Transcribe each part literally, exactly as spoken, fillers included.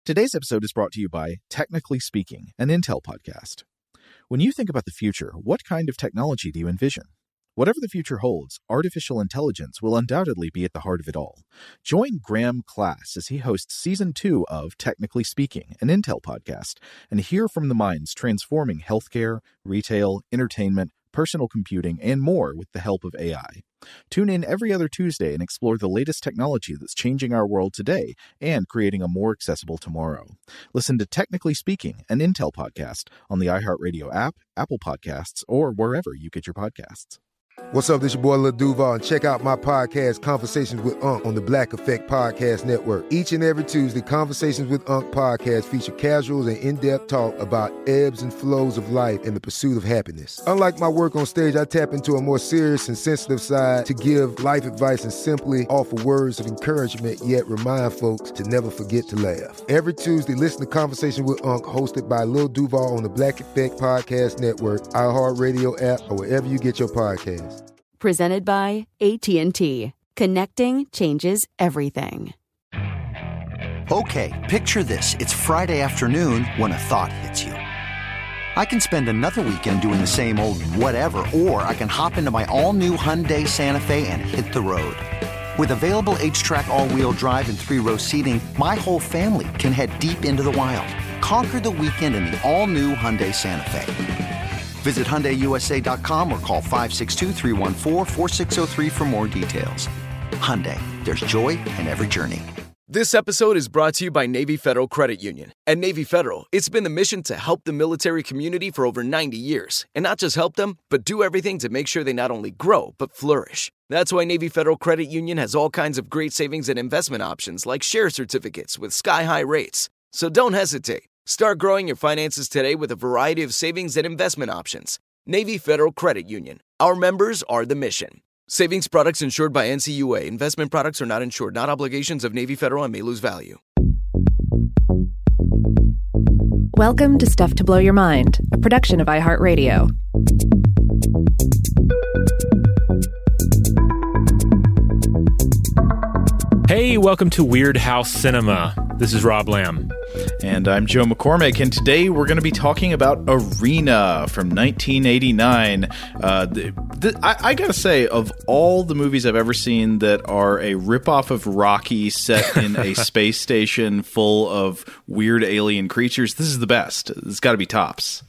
Today's episode is brought to you by Technically Speaking, an Intel podcast. When you think about the future, what kind of technology do you envision? Whatever the future holds, artificial intelligence will undoubtedly be at the heart of it all. Join Graham Class as he hosts Season two of Technically Speaking, an Intel podcast, and hear from the minds transforming healthcare, retail, entertainment, personal computing, and more with the help of A I. Tune in every other Tuesday and explore the latest technology that's changing our world today and creating a more accessible tomorrow. Listen to Technically Speaking, an Intel podcast on the iHeartRadio app, Apple Podcasts, or wherever you get your podcasts. What's up, this your boy Lil Duval, and check out my podcast, Conversations with Unc, on the Black Effect Podcast Network. Each and every Tuesday, Conversations with Unc podcast feature casuals and in-depth talk about ebbs and flows of life and the pursuit of happiness. Unlike my work on stage, I tap into a more serious and sensitive side to give life advice and simply offer words of encouragement, yet remind folks to never forget to laugh. Every Tuesday, listen to Conversations with Unc, hosted by Lil Duval on the Black Effect Podcast Network, iHeartRadio app, or wherever you get your podcasts. Presented by A T and T. Connecting changes everything. Okay, picture this. It's Friday afternoon when a thought hits you. I can spend another weekend doing the same old whatever, or I can hop into my all-new Hyundai Santa Fe and hit the road. With available H-Track all-wheel drive and three-row seating, my whole family can head deep into the wild. Conquer the weekend in the all-new Hyundai Santa Fe. Visit Hyundai U S A dot com or call five six two, three one four, four six zero three for more details. Hyundai, there's joy in every journey. This episode is brought to you by Navy Federal Credit Union. At Navy Federal, it's been the mission to help the military community for over ninety years. And not just help them, but do everything to make sure they not only grow, but flourish. That's why Navy Federal Credit Union has all kinds of great savings and investment options like share certificates with sky-high rates. So don't hesitate. Start growing your finances today with a variety of savings and investment options. Navy Federal Credit Union. Our members are the mission. Savings products insured by N C U A. Investment products are not insured, not obligations of Navy Federal and may lose value. Welcome to Stuff to Blow Your Mind, a production of iHeartRadio. Hey, welcome to Weird House Cinema. This is Rob Lamb. And I'm Joe McCormick, and today we're going to be talking about Arena from nineteen eighty-nine. Uh, the, the, I, I gotta say, of all the movies I've ever seen that are a ripoff of Rocky set in a space station full of weird alien creatures, this is the best. It's got to be tops.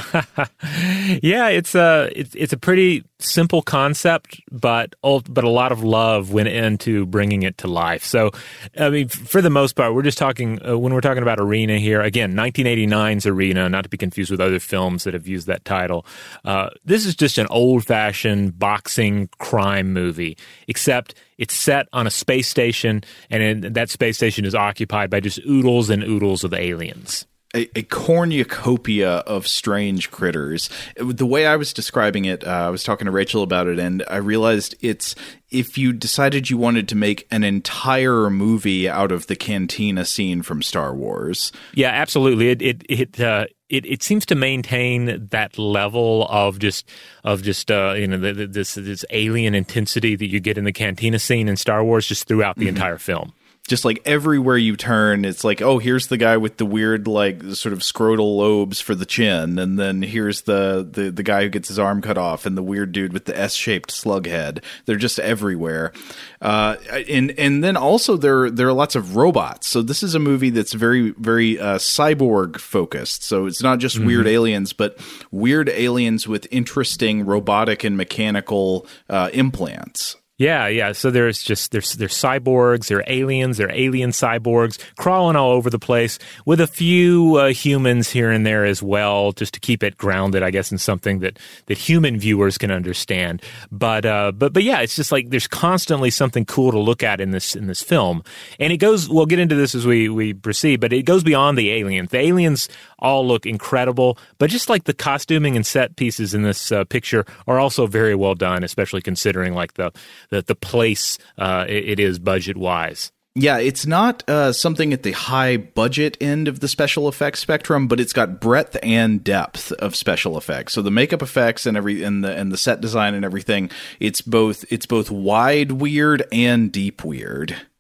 Yeah, it's a it's, it's a pretty simple concept, but but a lot of love went into bringing it to life. So, I mean, for the most part, we're just talking uh, when we're talking about Arena here. Again, nineteen eighty-nine's Arena, not to be confused with other films that have used that title. Uh, this is just an old-fashioned boxing crime movie, except it's set on a space station, and in, that space station is occupied by just oodles and oodles of aliens. A, a cornucopia of strange critters. The way I was describing it, uh, I was talking to Rachel about it, and I realized it's if you decided you wanted to make an entire movie out of the cantina scene from Star Wars. Yeah, absolutely. It it it uh, it, it seems to maintain that level of just of just uh, you know the, the, this this alien intensity that you get in the cantina scene in Star Wars just throughout the mm-hmm. entire film. Just like everywhere you turn, it's like, oh, here's the guy with the weird, like, sort of scrotal lobes for the chin. And then here's the, the, the guy who gets his arm cut off and the weird dude with the S-shaped slug head. They're just everywhere. Uh, and and then also there, there are lots of robots. So this is a movie that's very, very uh, cyborg-focused. So it's not just mm-hmm. weird aliens, but weird aliens with interesting robotic and mechanical uh, implants. Yeah, yeah. So there's just there's there's cyborgs, there are aliens, there are alien cyborgs crawling all over the place with a few uh, humans here and there as well, just to keep it grounded, I guess, in something that, that human viewers can understand. But uh, but but yeah, it's just like there's constantly something cool to look at in this in this film, and it goes. We'll get into this as we we proceed, but it goes beyond the aliens. The aliens all look incredible, but just like the costuming and set pieces in this uh, picture are also very well done, especially considering like the the, the place uh, it, it is budget wise. Yeah, it's not uh, something at the high budget end of the special effects spectrum, but it's got breadth and depth of special effects. So the makeup effects and every and the and the set design and everything, it's both it's both wide weird and deep weird.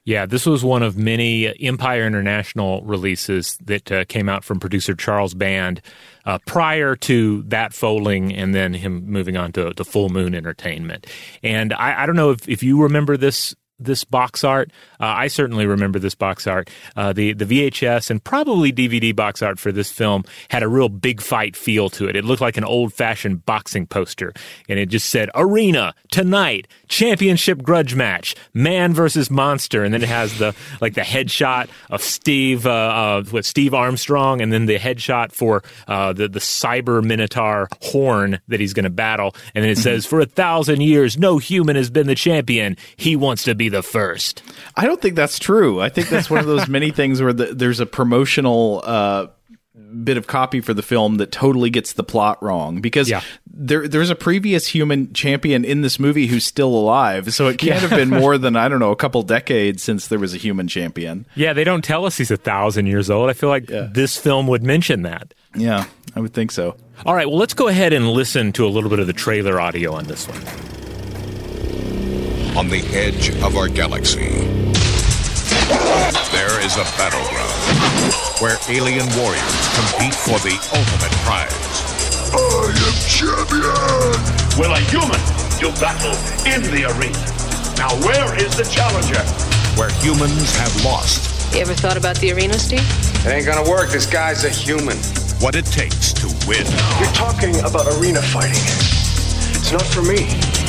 Yeah, this was one of many Empire International releases that uh, came out from producer Charles Band uh, prior to that folding and then him moving on to, to Full Moon Entertainment. And I, I don't know if, if you remember this this box art. Uh, I certainly remember this box art. Uh, the, the V H S and probably D V D box art for this film had a real big fight feel to it. It looked like an old-fashioned boxing poster, and it just said, Arena, tonight, championship grudge match, man versus monster, and then it has the like the headshot of Steve, uh, uh, what, Steve Armstrong, and then the headshot for uh, the, the Cyber Minotaur horn that he's going to battle, and then it says, for a thousand years, no human has been the champion. He wants to be the first. I don't think that's true. I think that's one of those many things where the, there's a promotional uh, bit of copy for the film that totally gets the plot wrong, because yeah. there there's a previous human champion in this movie who's still alive, so it can't yeah. have been more than, I don't know, a couple decades since there was a human champion. Yeah, they don't tell us he's a thousand years old. I feel like yeah. this film would mention that. Yeah, I would think so. All right, well, let's go ahead and listen to a little bit of the trailer audio on this one. On the edge of our galaxy, there is a battleground where alien warriors compete for the ultimate prize. I am champion! Will a human do battle in the arena? Now where is the challenger? Where humans have lost. You ever thought about the arena, Steve? It ain't gonna work. This guy's a human. What it takes to win. You're talking about arena fighting. It's not for me.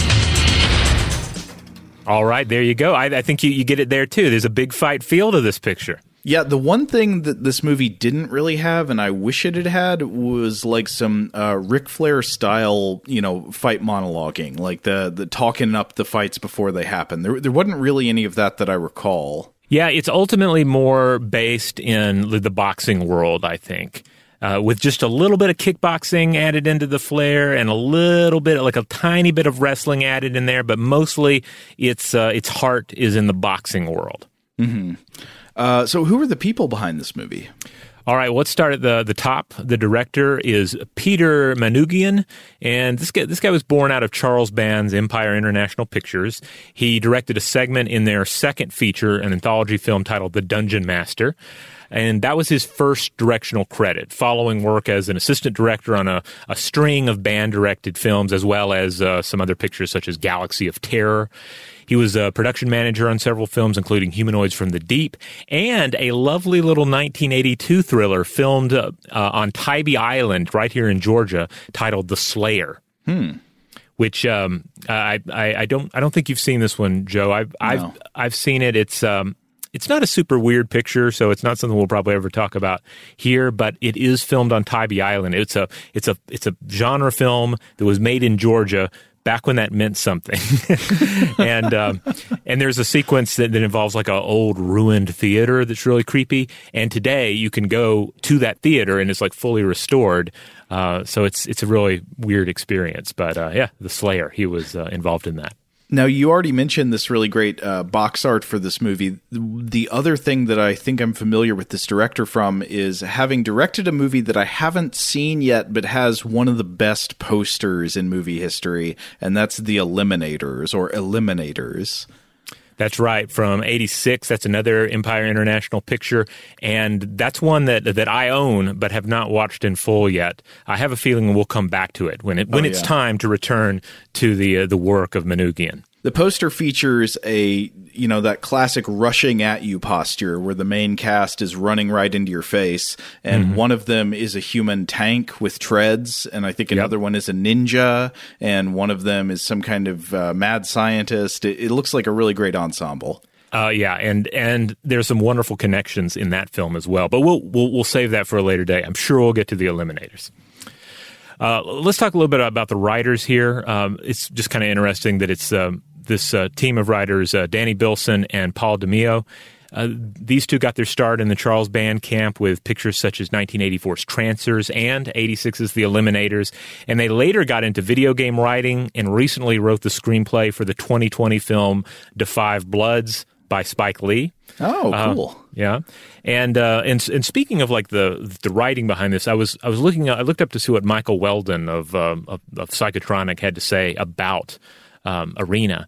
All right, there you go. I, I think you, you get it there, too. There's a big fight feel to this picture. Yeah, the one thing that this movie didn't really have, and I wish it had had, was like some uh, Ric Flair style, you know, fight monologuing, like the the talking up the fights before they happen. There, there wasn't really any of that that I recall. Yeah, it's ultimately more based in the boxing world, I think. Uh, with just a little bit of kickboxing added into the flair and a little bit, like a tiny bit of wrestling added in there, but mostly its uh, its heart is in the boxing world. Mm-hmm. Uh, so who are the people behind this movie? All right, well, let's start at the the top. The director is Peter Manoogian, and this guy, this guy was born out of Charles Band's Empire International Pictures. He directed a segment in their second feature, an anthology film titled The Dungeon Master. And that was his first directional credit, following work as an assistant director on a, a string of band-directed films, as well as uh, some other pictures such as Galaxy of Terror. He was a production manager on several films, including Humanoids from the Deep, and a lovely little nineteen eighty-two thriller filmed uh, uh, on Tybee Island, right here in Georgia, titled The Slayer. Hmm. Which um, I, I I don't I don't think you've seen this one, Joe. I've no. I've I've seen it. It's um. It's not a super weird picture, so it's not something we'll probably ever talk about here, but it is filmed on Tybee Island. It's a it's a it's a genre film that was made in Georgia back when that meant something. and um, and there's a sequence that, that involves like an old ruined theater that's really creepy. And today you can go to that theater and it's like fully restored. Uh, so it's it's a really weird experience. But uh, yeah, The Slayer, he was uh, involved in that. Now, you already mentioned this really great uh, box art for this movie. The other thing that I think I'm familiar with this director from is having directed a movie that I haven't seen yet, but has one of the best posters in movie history, and that's The Eliminators, or Eliminators. That's right, from eighty-six. That's another Empire International picture, and that's one that that I own but have not watched in full yet. I have a feeling we'll come back to it when it when oh, it's yeah. time to return to the uh, the work of Manoogian. The poster features a, you know, that classic rushing at you posture where the main cast is running right into your face, and mm-hmm. one of them is a human tank with treads, and I think another yep. one is a ninja, and one of them is some kind of uh, mad scientist. It, it looks like a really great ensemble. Uh, yeah, and and there's some wonderful connections in that film as well, but we'll we'll, we'll save that for a later day. I'm sure we'll get to The Eliminators. Uh, let's talk a little bit about the writers here. Um, it's just kind of interesting that it's um, this uh, team of writers, uh, Danny Bilson and Paul DeMeo. Uh, these two got their start in the Charles Band camp with pictures such as nineteen eighty-four's Trancers and eighty-six's The Eliminators, and they later got into video game writing and recently wrote the screenplay for the twenty twenty film Da Five Bloods by Spike Lee. Oh, cool. Uh, yeah. And, uh, and and speaking of like the the writing behind this, I was I was looking I looked up to see what Michael Weldon of um, of, of Psychotronic had to say about um, Arena.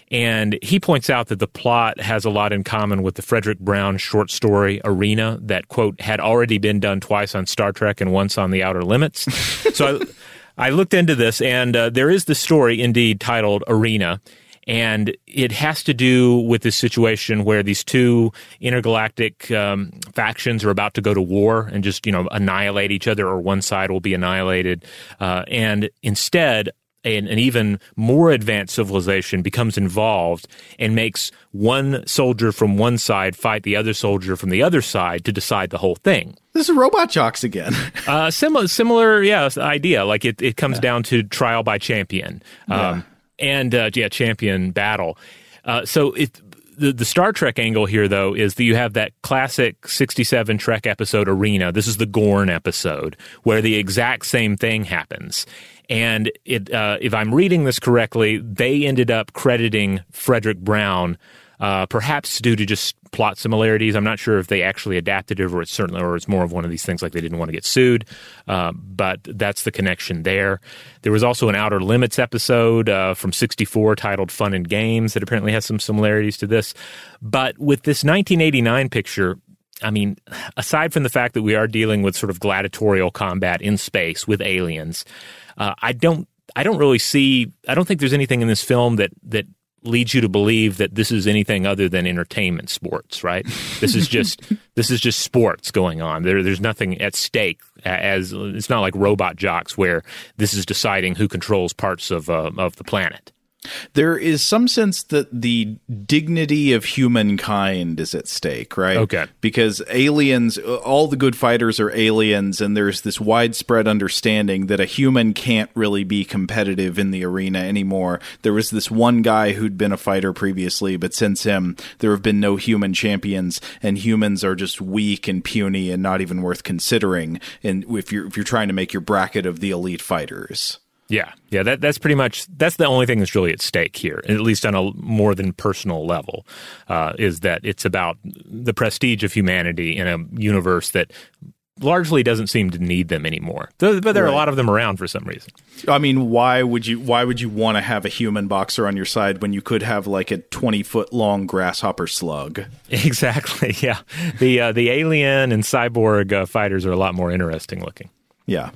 And he points out that the plot has a lot in common with the Frederick Brown short story Arena that, quote, had already been done twice on Star Trek and once on The Outer Limits. So I, I looked into this, and uh, there is this story indeed titled Arena. And it has to do with this situation where these two intergalactic um, factions are about to go to war and just, you know, annihilate each other, or one side will be annihilated. Uh, and instead, an, an even more advanced civilization becomes involved and makes one soldier from one side fight the other soldier from the other side to decide the whole thing. This is Robot Jocks again. uh, similar, similar, yeah, idea. Like it, it comes yeah. down to trial by champion. Um, yeah. And, uh, yeah, champion battle. Uh, so it, the, the Star Trek angle here, though, is that you have that classic sixty-seven Trek episode Arena. This is the Gorn episode, where the exact same thing happens. And it, uh, if I'm reading this correctly, they ended up crediting Frederick Brown, uh, perhaps due to just plot similarities. I'm not sure if they actually adapted it, or it's certainly, or it's more of one of these things like they didn't want to get sued. Uh, but that's the connection there. There was also an Outer Limits episode uh, from sixty-four titled Fun and Games that apparently has some similarities to this. But with this nineteen eighty-nine picture, I mean, aside from the fact that we are dealing with sort of gladiatorial combat in space with aliens, uh, I don't, I don't really see, I don't think there's anything in this film that, that leads you to believe that this is anything other than entertainment sports, right? This is just this is just sports going on. There, there's nothing at stake. As it's not like Robot Jocks, where this is deciding who controls parts of uh, of the planet. There is some sense that the dignity of humankind is at stake, right? Okay. Because aliens, all the good fighters are aliens, and there's this widespread understanding that a human can't really be competitive in the arena anymore. There was this one guy who'd been a fighter previously, but since him, there have been no human champions, and humans are just weak and puny and not even worth considering. And if you're if you're trying to make your bracket of the elite fighters. Yeah, yeah, that that's pretty much, that's the only thing that's really at stake here, at least on a more than personal level, uh, is that it's about the prestige of humanity in a universe that largely doesn't seem to need them anymore. But there are right. a lot of them around for some reason. I mean, why would you why would you want to have a human boxer on your side when you could have like a twenty-foot-long grasshopper slug? Exactly, yeah. The, uh, the alien and cyborg uh, fighters are a lot more interesting looking. Yeah.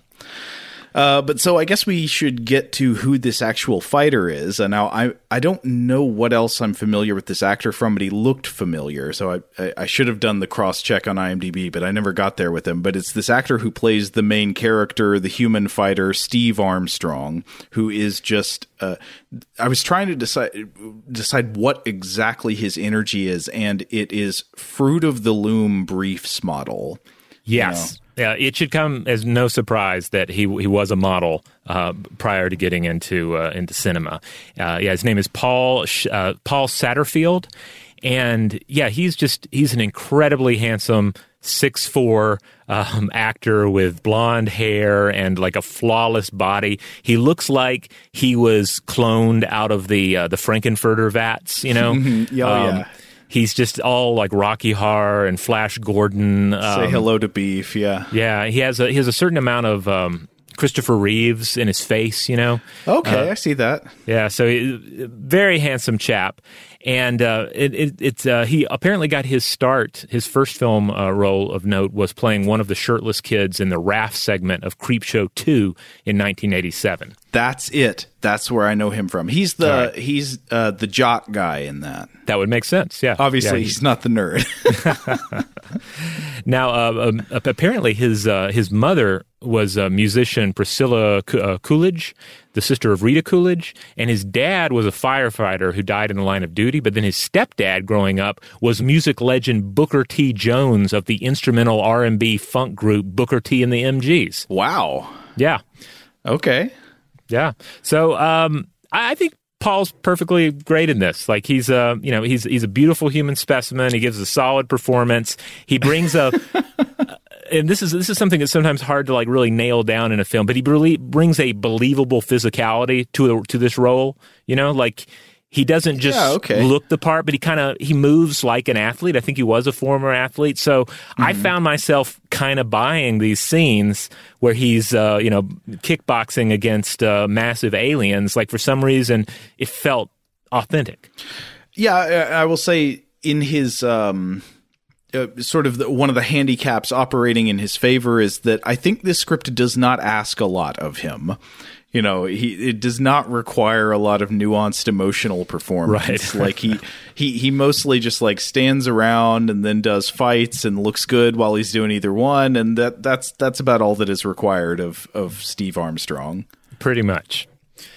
Uh, but so I guess we should get to who this actual fighter is. And now I I don't know what else I'm familiar with this actor from, but he looked familiar. So I, I, I should have done the cross check on IMDb, but I never got there with him. But it's this actor who plays the main character, the human fighter, Steve Armstrong, who is just uh, I was trying to decide decide what exactly his energy is, and it is Fruit of the Loom briefs model. Yes. You know? Yeah, it should come as no surprise that he he was a model uh, prior to getting into uh, into cinema. Uh, yeah, his name is Paul uh, Paul Satterfield, and yeah, he's just he's an incredibly handsome six foot four um, actor with blonde hair and like a flawless body. He looks like he was cloned out of the uh, the Frankenfurter vats, you know. oh um, yeah. He's just all like Rocky Horror and Flash Gordon. Um, Say hello to beef, yeah. Yeah, he has a, he has a certain amount of um, Christopher Reeves in his face, you know. Okay, uh, I see that. Yeah, so he, very handsome chap. And uh, it, it, it's uh, he apparently got his start, his first film uh, role of note was playing one of the shirtless kids in the Raph segment of Creepshow two in nineteen eighty-seven. That's it. That's where I know him from. He's the right. he's uh, the jock guy in that. That would make sense, yeah. Obviously, yeah, he's not the nerd. Now, uh, um, apparently his uh, his mother was a musician, Priscilla uh, Coolidge, the sister of Rita Coolidge, and his dad was a firefighter who died in the line of duty, but then his stepdad growing up was music legend Booker T. Jones of the instrumental R and B funk group Booker T. and the M Gs. Wow. Yeah. Okay. Yeah. So um, I, I think Paul's perfectly great in this. Like he's a, you know, he's he's a beautiful human specimen. He gives a solid performance. He brings a, and this is this is something that's sometimes hard to like really nail down in a film. But he really brings a believable physicality to a, to this role. You know, like he doesn't just yeah, okay. look the part, but he kind of he moves like an athlete. I think he was a former athlete, so mm-hmm. I found myself kind of buying these scenes where he's uh, you know kickboxing against uh, massive aliens. Like for some reason, it felt authentic. Yeah, I, I will say in his um, uh, sort of the, one of the handicaps operating in his favor is that I think this script does not ask a lot of him. You know, he it does not require a lot of nuanced emotional performance. Right. Like he, he he mostly just like stands around and then does fights and looks good while he's doing either one, and that that's that's about all that is required of of Steve Armstrong. Pretty much.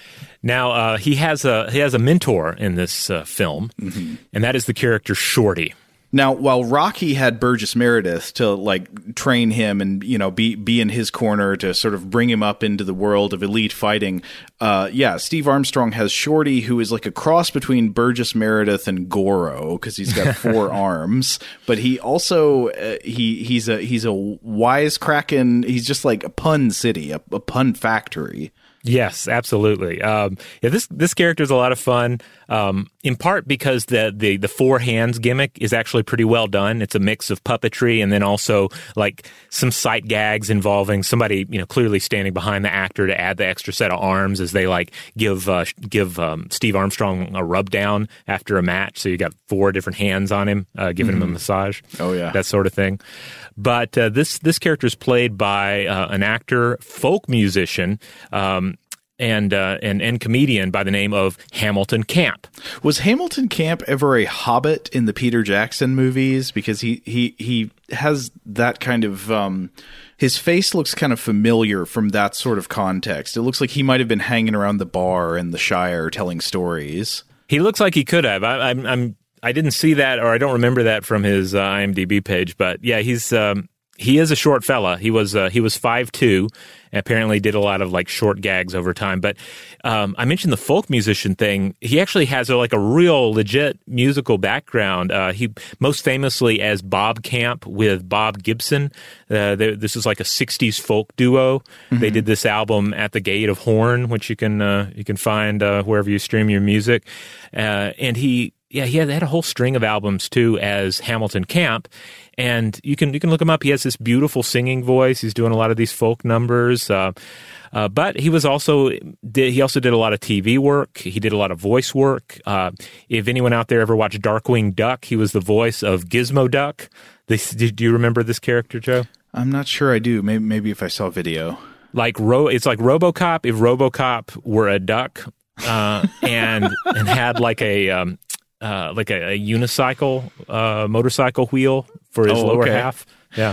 Now uh, he has a he has a mentor in this uh, film, mm-hmm. and that is the character Shorty. Now, while Rocky had Burgess Meredith to like train him and, you know, be be in his corner to sort of bring him up into the world of elite fighting, uh, yeah, Steve Armstrong has Shorty, who is like a cross between Burgess Meredith and Goro because he's got four arms, but he also uh, he he's a he's a wisecracking. He's just like a pun city, a, a pun factory. Yes, absolutely. Um, yeah, this this character is a lot of fun, um, in part because the, the the four hands gimmick is actually pretty well done. It's a mix of puppetry and then also like some sight gags involving somebody, you know, clearly standing behind the actor to add the extra set of arms as they like give uh, give um, Steve Armstrong a rub down after a match. So you got four different hands on him, uh, giving mm-hmm. him a massage. Oh yeah, that sort of thing. But uh, this this character is played by uh, an actor, folk musician, um, and uh, and and comedian by the name of Hamilton Camp. Was Hamilton Camp ever a hobbit in the Peter Jackson movies? Because he he he has that kind of um, his face looks kind of familiar from that sort of context. It looks like he might have been hanging around the bar in the Shire telling stories. He looks like he could have. I, I'm. I'm I didn't see that, or I don't remember that from his uh, IMDb page. But yeah, he's um, he is a short fella. He was uh, he was five two. Apparently, did a lot of like short gags over time. But um, I mentioned the folk musician thing. He actually has a, like a real legit musical background. Uh, he most famously as Bob Camp with Bob Gibson. Uh, this is like a sixties folk duo. Mm-hmm. They did this album At the Gate of Horn, which you can uh, you can find uh, wherever you stream your music. Uh, and he. Yeah, he had, had a whole string of albums too as Hamilton Camp, and you can you can look him up. He has this beautiful singing voice. He's doing a lot of these folk numbers, uh, uh, but he was also did, he also did a lot of T V work. He did a lot of voice work. Uh, if anyone out there ever watched Darkwing Duck, he was the voice of Gizmo Duck. This, do you remember this character, Joe? I'm not sure I do. Maybe maybe if I saw a video, like Ro, it's like RoboCop if RoboCop were a duck uh, and and had like a um, Uh, like a, a unicycle uh, motorcycle wheel for his oh, lower okay. half. Yeah.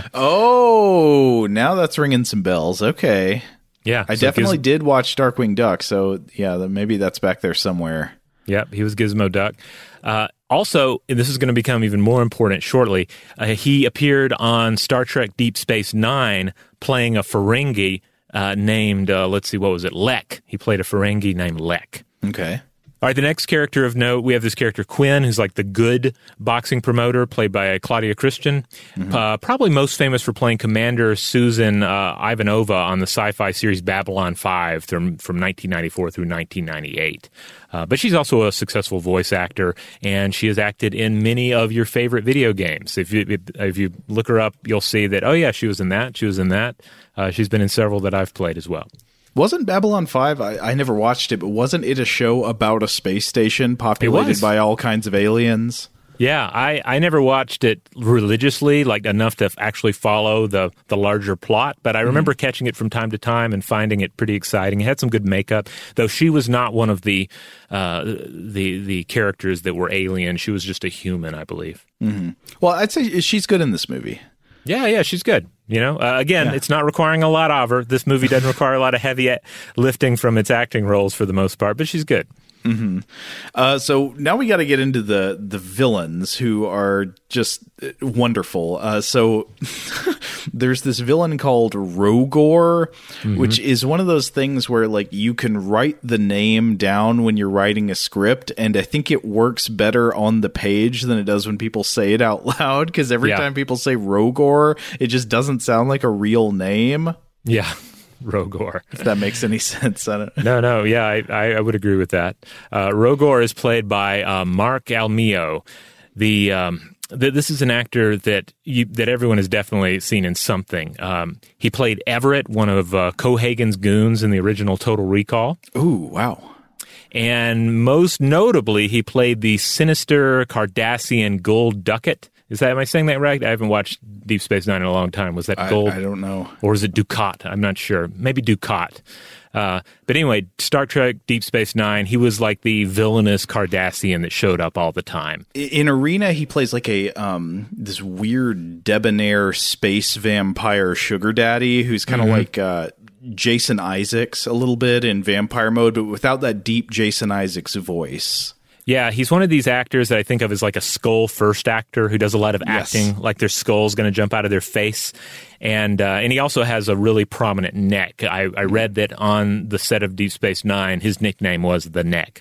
Oh, now that's ringing some bells. Okay. Yeah. I so definitely Giz- did watch Darkwing Duck, so yeah, maybe that's back there somewhere. Yep, he was Gizmo Duck. Uh, also, and this is going to become even more important shortly, uh, he appeared on Star Trek Deep Space Nine playing a Ferengi uh, named, uh, let's see, what was it, Lek. He played a Ferengi named Lek. Okay. All right, the next character of note, we have this character Quinn, who's like the good boxing promoter, played by Claudia Christian. Mm-hmm. Uh, probably most famous for playing Commander Susan uh, Ivanova on the sci-fi series Babylon five from, from nineteen ninety-four through nineteen ninety-eight. Uh, but she's also a successful voice actor, and she has acted in many of your favorite video games. If you if you look her up, you'll see that, oh yeah, she was in that, she was in that. Uh, she's been in several that I've played as well. Wasn't Babylon five, I, I never watched it, but wasn't it a show about a space station populated by all kinds of aliens? Yeah, I, I never watched it religiously, like enough to actually follow the, the larger plot, but I remember mm-hmm. catching it from time to time and finding it pretty exciting. It had some good makeup, though she was not one of the uh, the the characters that were alien. She was just a human, I believe. Mm-hmm. Well, I'd say she's good in this movie. Yeah, yeah, she's good. You know, uh, again, yeah. It's not requiring a lot of her. This movie doesn't require a lot of heavy lifting from its acting roles for the most part, but she's good. Mm-hmm. Uh, so now we got to get into the the villains who are just wonderful. Uh, so there's this villain called Rogor, mm-hmm. which is one of those things where like you can write the name down when you're writing a script, and I think it works better on the page than it does when people say it out loud, because every yeah. time people say Rogor, it just doesn't sound like a real name. Yeah. Rogor. If that makes any sense. I don't No, no, yeah, I, I, I would agree with that. Uh, Rogor is played by uh, Mark Almeo. The, um, the this is an actor that you, that everyone has definitely seen in something. Um, he played Everett, one of uh, Cohagen's goons in the original Total Recall. Ooh, wow. And most notably, he played the sinister Cardassian Gul Dukat. Is that, am I saying that right? I haven't watched Deep Space Nine in a long time. Was that Gul? I, I don't know. Or is it Dukat? I'm not sure. Maybe Dukat. Uh, but anyway, Star Trek Deep Space Nine, he was like the villainous Cardassian that showed up all the time. In Arena, he plays like a um, this weird debonair space vampire sugar daddy who's kind of mm-hmm. like uh, Jason Isaacs a little bit in vampire mode, but without that deep Jason Isaacs voice. Yeah, he's one of these actors that I think of as like a skull first actor who does a lot of acting, yes. like their skull's going to jump out of their face. And uh, and he also has a really prominent neck. I, I read that on the set of Deep Space Nine, his nickname was The Neck.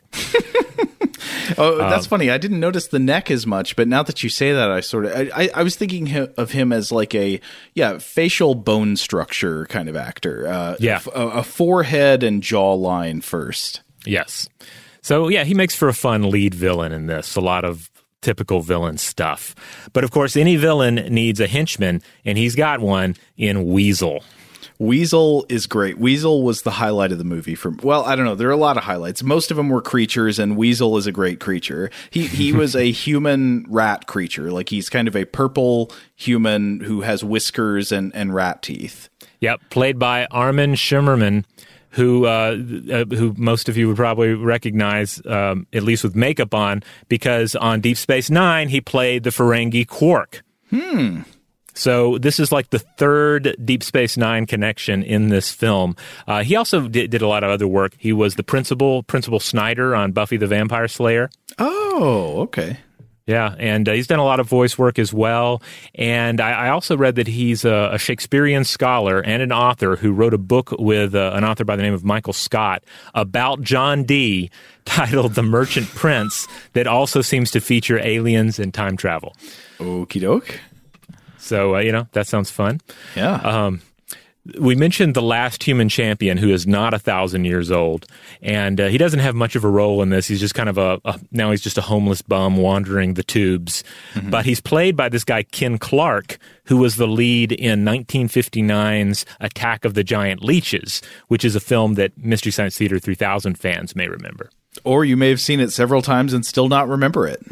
Oh, that's um, funny. I didn't notice the neck as much, but now that you say that, I sort of I, I was thinking of him as like a yeah facial bone structure kind of actor. Uh, yeah, a, a forehead and jawline first. Yes. So yeah, he makes for a fun lead villain in this. A lot of typical villain stuff. But of course, any villain needs a henchman, and he's got one in Weasel. Weasel is great. Weasel was the highlight of the movie. For well, I don't know. There are a lot of highlights. Most of them were creatures, and Weasel is a great creature. He he was a human rat creature. Like he's kind of a purple human who has whiskers and, and rat teeth. Yep, played by Armin Shimmerman, who uh, uh, who most of you would probably recognize, um, at least with makeup on, because on Deep Space Nine, he played the Ferengi Quark. Hmm. So this is like the third Deep Space Nine connection in this film. Uh, he also did, did a lot of other work. He was the principal, Principal Snyder on Buffy the Vampire Slayer. Oh, okay. Yeah, and uh, he's done a lot of voice work as well. And I, I also read that he's a, a Shakespearean scholar and an author who wrote a book with uh, an author by the name of Michael Scott about John Dee titled The Merchant Prince that also seems to feature aliens and time travel. Okie doke. So, uh, you know, that sounds fun. Yeah. Um, we mentioned the last human champion who is not a thousand years old, and uh, he doesn't have much of a role in this. He's just kind of a, a now he's just a homeless bum wandering the tubes. Mm-hmm. But he's played by this guy, Ken Clark, who was the lead in nineteen fifty-nine's Attack of the Giant Leeches, which is a film that Mystery Science Theater three thousand fans may remember. Or you may have seen it several times and still not remember it.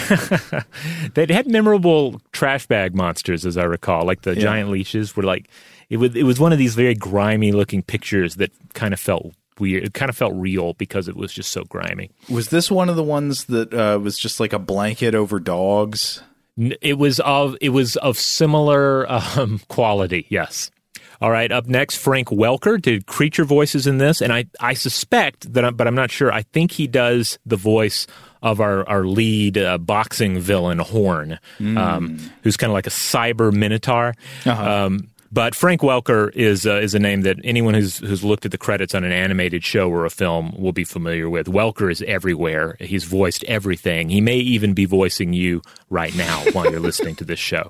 They had memorable trash bag monsters, as I recall. Like the yeah. giant leeches were like, it was, it was one of these very grimy looking pictures that kind of felt weird. It kind of felt real because it was just so grimy. Was this one of the ones that uh, was just like a blanket over dogs? It was of, it was of similar um, quality, yes. All right, up next, Frank Welker did creature voices in this, and I, I suspect, that, but I'm not sure, I think he does the voice of our, our lead uh, boxing villain, Horn, mm. um, who's kind of like a cyber minotaur. Uh-huh. Um, but Frank Welker is uh, is a name that anyone who's who's looked at the credits on an animated show or a film will be familiar with. Welker is everywhere. He's voiced everything. He may even be voicing you right now while you're listening to this show.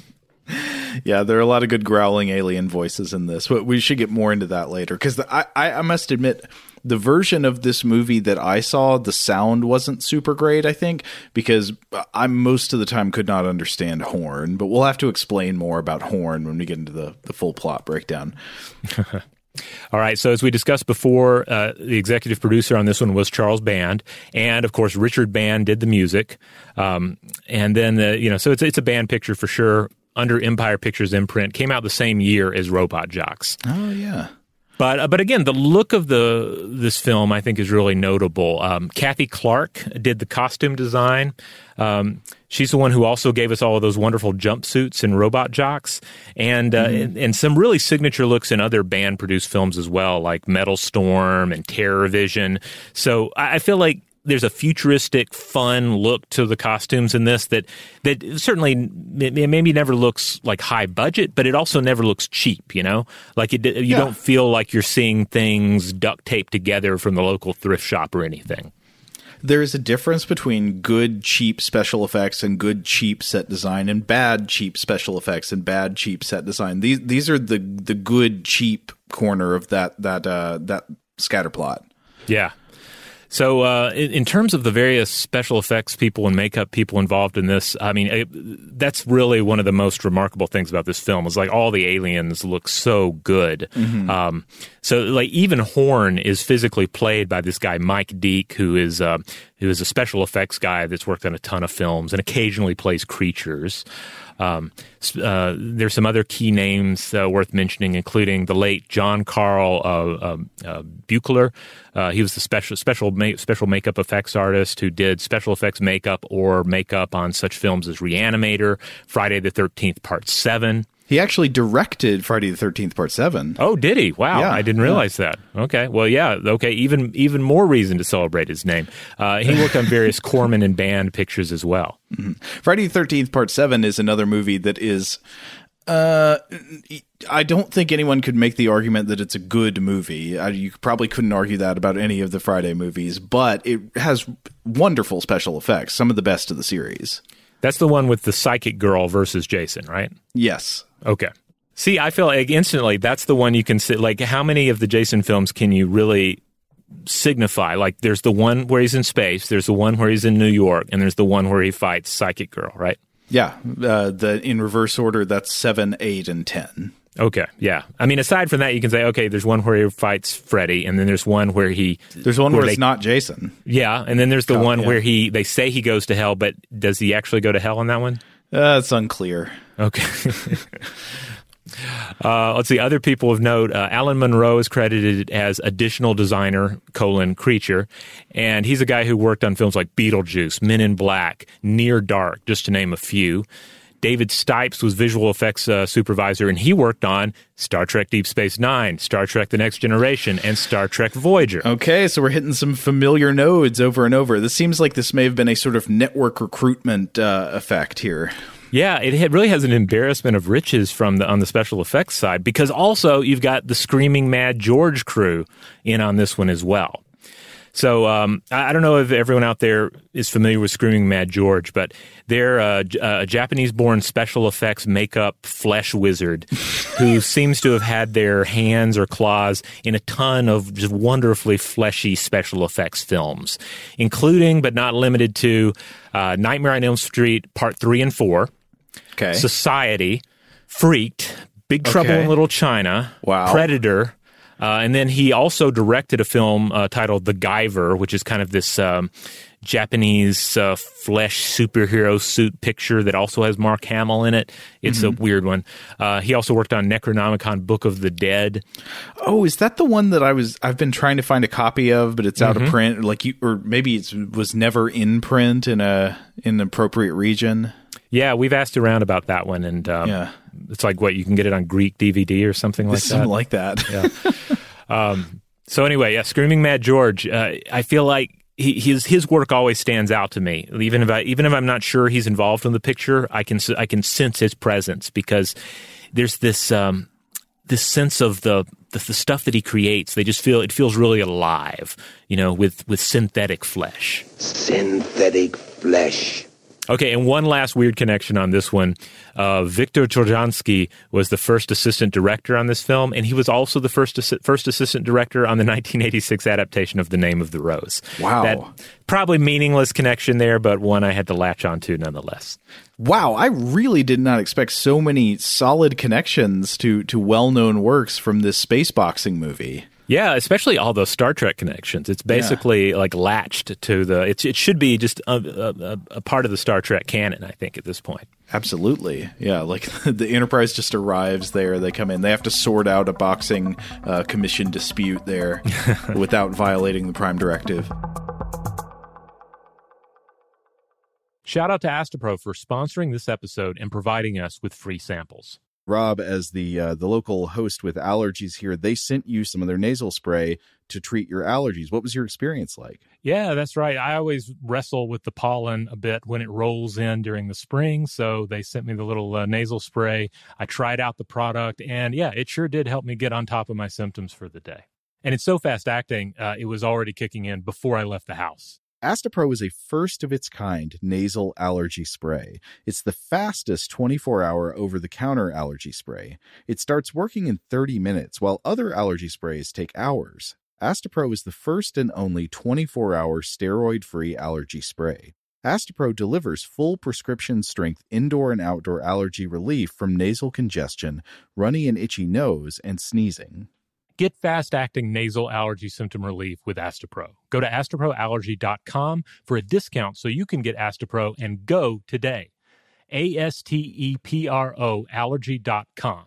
Yeah, there are a lot of good growling alien voices in this. But we should get more into that later. Because I, I, I must admit, the version of this movie that I saw, the sound wasn't super great, I think, because I most of the time could not understand Horn. But we'll have to explain more about Horn when we get into the, the full plot breakdown. All right, so as we discussed before, uh, the executive producer on this one was Charles Band, and of course Richard Band did the music. Um, and then, the, you know, so it's it's a Band picture for sure. Under Empire Pictures imprint, came out the same year as Robot Jox. Oh, yeah. But uh, but again, the look of the this film, I think, is really notable. Um, Kathy Clark did the costume design. Um, she's the one who also gave us all of those wonderful jumpsuits in Robot Jox, and, uh, mm-hmm. and and some really signature looks in other Band-produced films as well, like Metal Storm and Terror Vision. So I, I feel like there's a futuristic, fun look to the costumes in this that that certainly maybe never looks like high budget, but it also never looks cheap, you know? Like it, you yeah. don't feel like you're seeing things duct taped together from the local thrift shop or anything. There is a difference between good, cheap special effects and good, cheap set design, and bad, cheap special effects and bad, cheap set design. These these are the the good, cheap corner of that that uh, that scatter plot. Yeah. So uh, in, in terms of the various special effects people and makeup people involved in this, I mean, it, that's really one of the most remarkable things about this film is like all the aliens look so good. Mm-hmm. Um, so like even Horn is physically played by this guy, Mike Deek, who is, uh, who is a special effects guy that's worked on a ton of films and occasionally plays creatures. Um, uh, there's some other key names uh, worth mentioning, including the late John Carl uh, uh, uh, Buechler. Uh, he was the special special ma- special makeup effects artist who did special effects makeup or makeup on such films as Reanimator, Friday the thirteenth Part Seven. He actually directed Friday the thirteenth Part Seven. Oh, did he? Wow, yeah, I didn't realize yeah. that. Okay, well, yeah, okay, even even more reason to celebrate his name. Uh, he worked on various Corman and Band pictures as well. Mm-hmm. Friday the thirteenth Part Seven is another movie that is. Uh, I don't think anyone could make the argument that it's a good movie. I, you probably couldn't argue that about any of the Friday movies, but it has wonderful special effects, some of the best of the series. That's the one with the psychic girl versus Jason, right? Yes. Okay. See, I feel like instantly that's the one you can sit. Like, how many of the Jason films can you really signify? Like, there's the one where he's in space, there's the one where he's in New York, and there's the one where he fights Psychic Girl, right? Yeah. Uh, the in reverse order, that's seven, eight, and ten. Okay, yeah. I mean, aside from that, you can say, okay, there's one where he fights Freddy, and then there's one where he... There's one where, where they, it's not Jason. Yeah, and then there's the oh, one yeah. where he they say he goes to hell, but does he actually go to hell on that one? Uh, it's unclear. Okay. uh, let's see. Other people of note, uh, Alan Monroe is credited as additional designer, colon, creature, and he's a guy who worked on films like Beetlejuice, Men in Black, Near Dark, just to name a few. David Stipes was visual effects uh, supervisor, and he worked on Star Trek Deep Space Nine, Star Trek The Next Generation, and Star Trek Voyager. Okay, so we're hitting some familiar nodes over and over. This seems like this may have been a sort of network recruitment uh, effect here. Yeah, it really has an embarrassment of riches from the on the special effects side, because also you've got the Screaming Mad George crew in on this one as well. So um, I don't know if everyone out there is familiar with Screaming Mad George, but they're uh, a Japanese-born special effects makeup flesh wizard who seems to have had their hands or claws in a ton of just wonderfully fleshy special effects films, including but not limited to uh, Nightmare on Elm Street Part three and four, okay. Society, Freaked, Big Trouble okay. in Little China, wow. Predator. Uh, and then he also directed a film uh, titled The Guyver, which is kind of this um, Japanese uh, flesh superhero suit picture that also has Mark Hamill in it. It's mm-hmm. a weird one. Uh, he also worked on Necronomicon Book of the Dead. Oh, is that the one that I was? I've been trying to find a copy of, but it's out mm-hmm. of print. Like you, or maybe it was never in print in a in an appropriate region. Yeah, we've asked around about that one, and um, yeah. it's like, what, you can get it on Greek D V D or something like something that? like that. Yeah. um, so anyway, yeah, Screaming Mad George, uh, I feel like he, his his work always stands out to me. Even if I even if I'm not sure he's involved in the picture, I can I can sense his presence, because there's this um, this sense of the, the the stuff that he creates. They just feel it feels really alive, you know, with with synthetic flesh. Synthetic flesh. Okay, and one last weird connection on this one. Uh, Victor Trojansky was the first assistant director on this film, and he was also the first assi- first assistant director on the nineteen eighty-six adaptation of The Name of the Rose. Wow. That probably meaningless connection there, but one I had to latch on to nonetheless. Wow, I really did not expect so many solid connections to, to well-known works from this space boxing movie. Yeah, especially all those Star Trek connections. It's basically yeah. like latched to the. It's, it should be just a, a, a part of the Star Trek canon, I think, at this point. Absolutely, yeah. Like the Enterprise just arrives there. They come in. They have to sort out a boxing uh, commission dispute there without violating the Prime Directive. Shout out to Astapro for sponsoring this episode and providing us with free samples. Rob, as the uh, the local host with allergies here, they sent you some of their nasal spray to treat your allergies. What was your experience like? Yeah, that's right. I always wrestle with the pollen a bit when it rolls in during the spring, so they sent me the little uh, nasal spray. I tried out the product, and yeah, it sure did help me get on top of my symptoms for the day. And it's so fast acting, uh, it was already kicking in before I left the house. Astapro is a first-of-its-kind nasal allergy spray. It's the fastest twenty-four hour over-the-counter allergy spray. It starts working in thirty minutes, while other allergy sprays take hours. Astepro is the first and only twenty-four hour steroid-free allergy spray. Astepro delivers full prescription-strength indoor and outdoor allergy relief from nasal congestion, runny and itchy nose, and sneezing. Get fast-acting nasal allergy symptom relief with Astepro. Go to astepro allergy dot com for a discount so you can get Astepro and go today. A S T E P R O allergy dot com.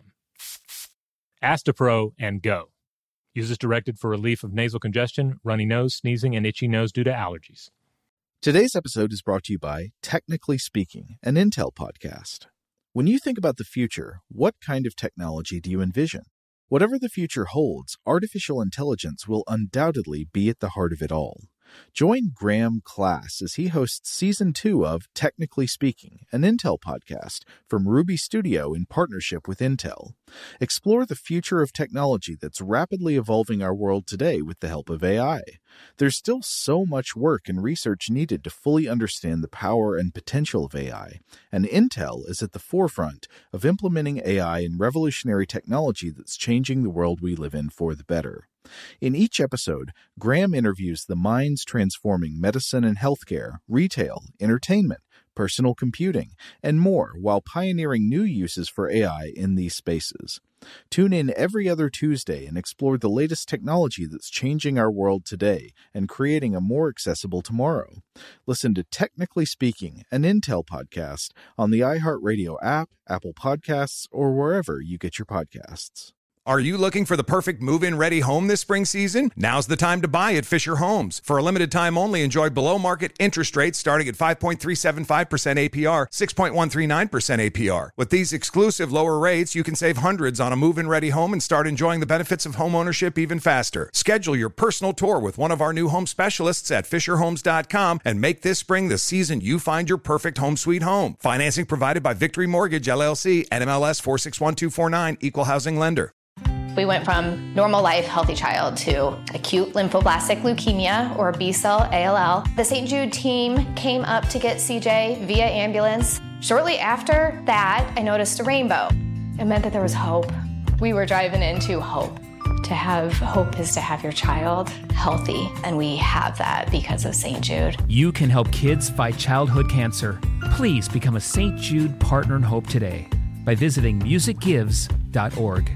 Astepro and go. Use as directed for relief of nasal congestion, runny nose, sneezing, and itchy nose due to allergies. Today's episode is brought to you by Technically Speaking, an Intel podcast. When you think about the future, what kind of technology do you envision? Whatever the future holds, artificial intelligence will undoubtedly be at the heart of it all. Join Graham Class as he hosts Season two of Technically Speaking, an Intel podcast from Ruby Studio in partnership with Intel. Explore the future of technology that's rapidly evolving our world today with the help of A I. There's still so much work and research needed to fully understand the power and potential of A I, and Intel is at the forefront of implementing A I in revolutionary technology that's changing the world we live in for the better. In each episode, Graham interviews the minds transforming medicine and healthcare, retail, entertainment, personal computing, and more while pioneering new uses for A I in these spaces. Tune in every other Tuesday and explore the latest technology that's changing our world today and creating a more accessible tomorrow. Listen to Technically Speaking, an Intel podcast on the iHeartRadio app, Apple Podcasts, or wherever you get your podcasts. Are you looking for the perfect move-in ready home this spring season? Now's the time to buy at Fisher Homes. For a limited time only, enjoy below-market interest rates starting at five point three seven five percent A P R, six point one three nine percent A P R. With these exclusive lower rates, you can save hundreds on a move-in ready home and start enjoying the benefits of home ownership even faster. Schedule your personal tour with one of our new home specialists at fisher homes dot com and make this spring the season you find your perfect home sweet home. Financing provided by Victory Mortgage, L L C, N M L S four six one two four nine, Equal Housing Lender. We went from normal life, healthy child to acute lymphoblastic leukemia, or B-cell A L L. The Saint Jude team came up to get C J via ambulance. Shortly after that, I noticed a rainbow. It meant that there was hope. We were driving into hope. To have hope is to have your child healthy, and we have that because of Saint Jude. You can help kids fight childhood cancer. Please become a Saint Jude Partner in Hope today by visiting music gives dot org.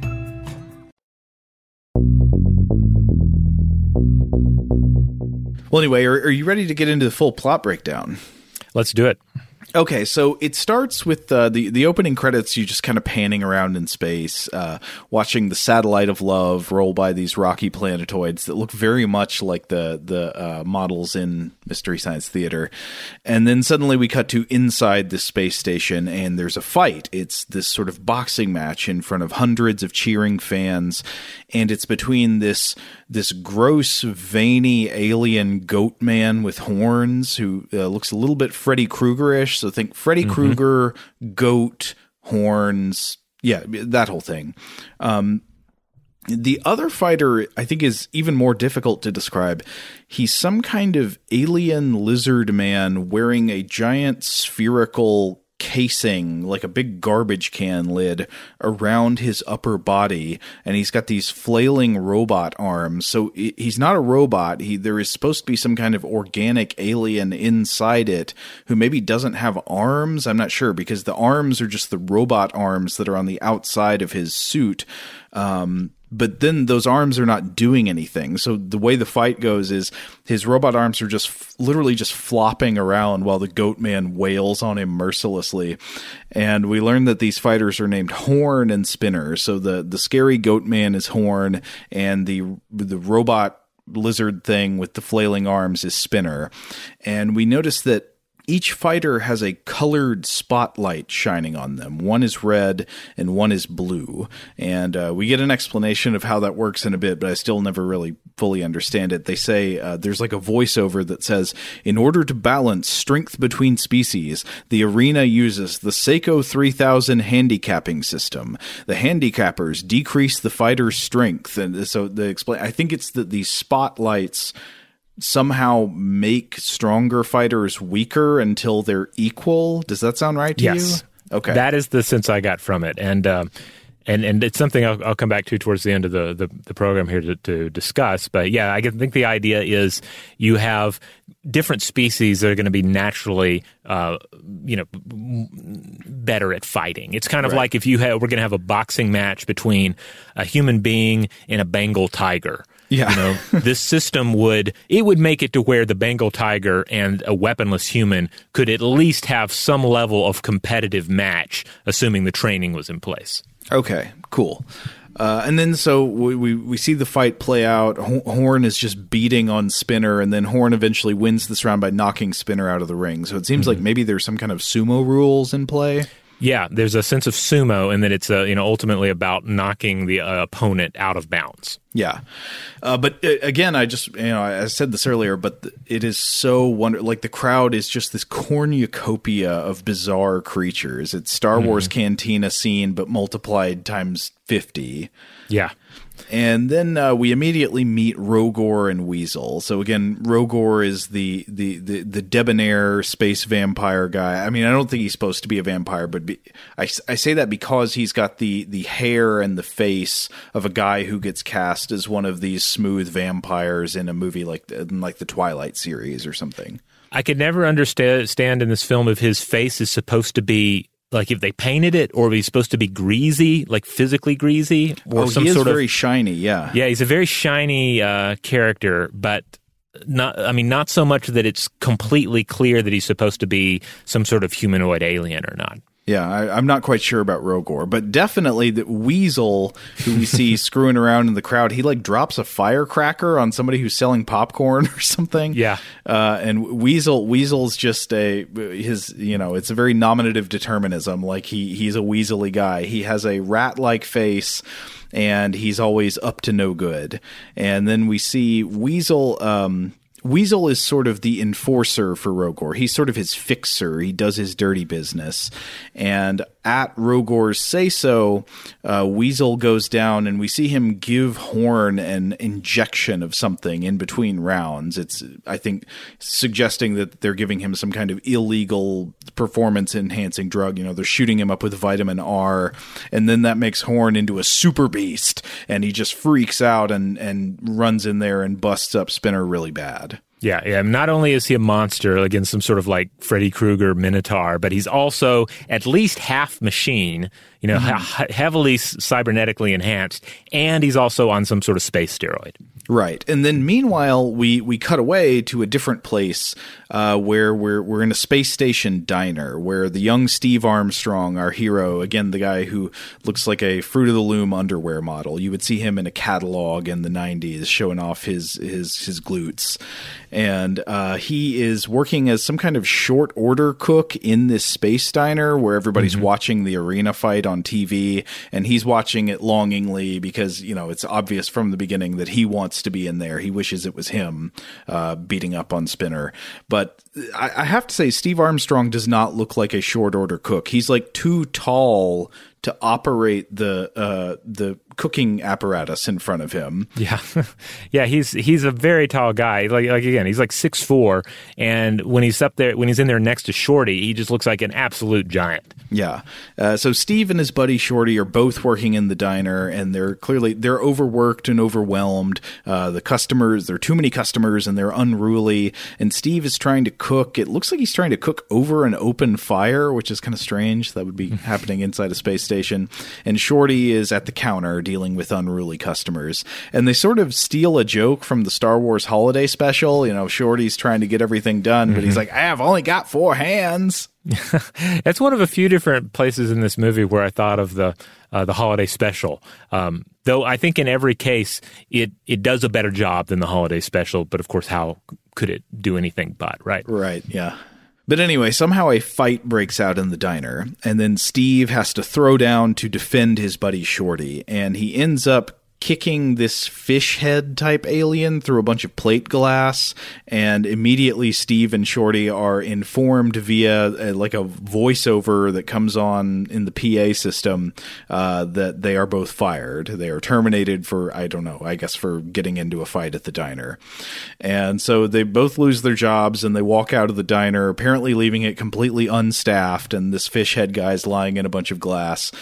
Well, anyway, are, are you ready to get into the full plot breakdown? Let's do it. Okay, so it starts with uh, the the opening credits. You just kind of panning around in space, uh, watching the satellite of love roll by these rocky planetoids that look very much like the the uh, models in Mystery Science Theater. And then suddenly we cut to inside the space station, and there's a fight. It's this sort of boxing match in front of hundreds of cheering fans, and it's between this this gross, veiny alien goat man with horns who uh, looks a little bit Freddy Krueger-ish. So think Freddy mm-hmm. Krueger, goat, horns, yeah, that whole thing. Um, the other fighter, I think, is even more difficult to describe. He's some kind of alien lizard man wearing a giant spherical casing, like a big garbage can lid, around his upper body, and he's got these flailing robot arms. So he's not a robot. He there is supposed to be some kind of organic alien inside it who maybe doesn't have arms. I'm not sure, because the arms are just the robot arms that are on the outside of his suit. Um, But then those arms are not doing anything. So the way the fight goes is his robot arms are just f- literally just flopping around while the goat man wails on him mercilessly. And we learn that these fighters are named Horn and Spinner. So the, the scary goat man is Horn, and the the robot lizard thing with the flailing arms is Spinner. And we notice that each fighter has a colored spotlight shining on them. One is red and one is blue. And uh, we get an explanation of how that works in a bit, but I still never really fully understand it. They say uh, there's like a voiceover that says, in order to balance strength between species, the arena uses the Seiko three thousand handicapping system. The handicappers decrease the fighter's strength. And so they explain, I think it's that these spotlights somehow make stronger fighters weaker until they're equal. Does that sound right to yes. you? Okay. That is the sense I got from it. And uh, And and it's something I'll, I'll come back to towards the end of the, the, the program here to, to discuss. But yeah, I think the idea is you have different species that are going to be naturally, uh, you know, better at fighting. It's kind of right. like if you have, we're going to have a boxing match between a human being and a Bengal tiger. Yeah. You know, this system would, it would make it to where the Bengal tiger and a weaponless human could at least have some level of competitive match, assuming the training was in place. Okay, cool. Uh, and then so we, we we see the fight play out. Horn is just beating on Spinner, and then Horn eventually wins this round by knocking Spinner out of the ring. So it seems mm-hmm. like maybe there's some kind of sumo rules in play. Yeah, there's a sense of sumo, and that it's uh, you know ultimately about knocking the uh, opponent out of bounds. Yeah, uh, but uh, again, I just you know I said this earlier, but th- it is so wonder like the crowd is just this cornucopia of bizarre creatures. It's Star mm-hmm. Wars Cantina scene, but multiplied times fifty. Yeah. And then uh, we immediately meet Rogor and Weasel. So again, Rogor is the, the, the, the debonair space vampire guy. I mean, I don't think he's supposed to be a vampire, but be, I, I say that because he's got the, the hair and the face of a guy who gets cast as one of these smooth vampires in a movie like in like the Twilight series or something. I could never understand in this film if his face is supposed to be like if they painted it, or if he's supposed to be greasy, like physically greasy, or oh, some he is sort of very shiny. Yeah, yeah, he's a very shiny uh, character, but not. I mean, not so much that it's completely clear that he's supposed to be some sort of humanoid alien or not. Yeah, I, I'm not quite sure about Rogor, but definitely the Weasel, who we see screwing around in the crowd, he like drops a firecracker on somebody who's selling popcorn or something. Yeah, uh, and Weasel, Weasel's just a his, you know, it's a very nominative determinism. Like he he's a weaselly guy. He has a rat-like face, and he's always up to no good. And then we see Weasel. Um, Weasel is sort of the enforcer for Rogor. He's sort of his fixer. He does his dirty business. And at Rogor's say-so, uh, Weasel goes down, and we see him give Horn an injection of something in between rounds. It's, I think, suggesting that they're giving him some kind of illegal performance-enhancing drug. You know, they're shooting him up with vitamin R, and then that makes Horn into a super beast, and he just freaks out and, and runs in there and busts up Spinner really bad. Yeah, yeah. Not only is he a monster against some sort of like Freddy Krueger Minotaur, but he's also at least half machine, you know, mm-hmm. he- heavily cybernetically enhanced, and he's also on some sort of space steroid. Right. And then meanwhile, we, we cut away to a different place uh, where we're we're in a space station diner where the young Steve Armstrong, our hero, again, the guy who looks like a Fruit of the Loom underwear model. You would see him in a catalog in the nineties showing off his his, his glutes. And uh, he is working as some kind of short order cook in this space diner where everybody's mm-hmm. watching the arena fight on T V. And he's watching it longingly because, you know, it's obvious from the beginning that he wants to be in there. He wishes it was him uh, beating up on Spinner. But I, I have to say, Steve Armstrong does not look like a short order cook. He's like too tall to operate the uh, the cooking apparatus in front of him. Yeah, yeah, he's he's a very tall guy. Like like again, he's like six foot four, and when he's up there, when he's in there next to Shorty, he just looks like an absolute giant. Yeah. Uh, so Steve and his buddy Shorty are both working in the diner, and they're clearly they're overworked and overwhelmed. Uh, the customers, there are too many customers, and they're unruly. And Steve is trying to cook. It looks like he's trying to cook over an open fire, which is kind of strange. That would be happening inside a space station. And Shorty is at the counter dealing with unruly customers. And they sort of steal a joke from the Star Wars holiday special. You know, Shorty's trying to get everything done, but mm-hmm. he's like, I've only got four hands. That's one of a few different places in this movie where I thought of the uh, the holiday special. Um, though I think in every case it it does a better job than the holiday special. But of course, how could it do anything but, right? Right, yeah. But anyway, somehow a fight breaks out in the diner, and then Steve has to throw down to defend his buddy Shorty, and he ends up kicking this fish head type alien through a bunch of plate glass, and immediately Steve and Shorty are informed via a, like a voiceover that comes on in the P A system uh, that they are both fired. They are terminated for, I don't know, I guess for getting into a fight at the diner. And so they both lose their jobs and they walk out of the diner, apparently leaving it completely unstaffed, and this fish head guy's lying in a bunch of glass.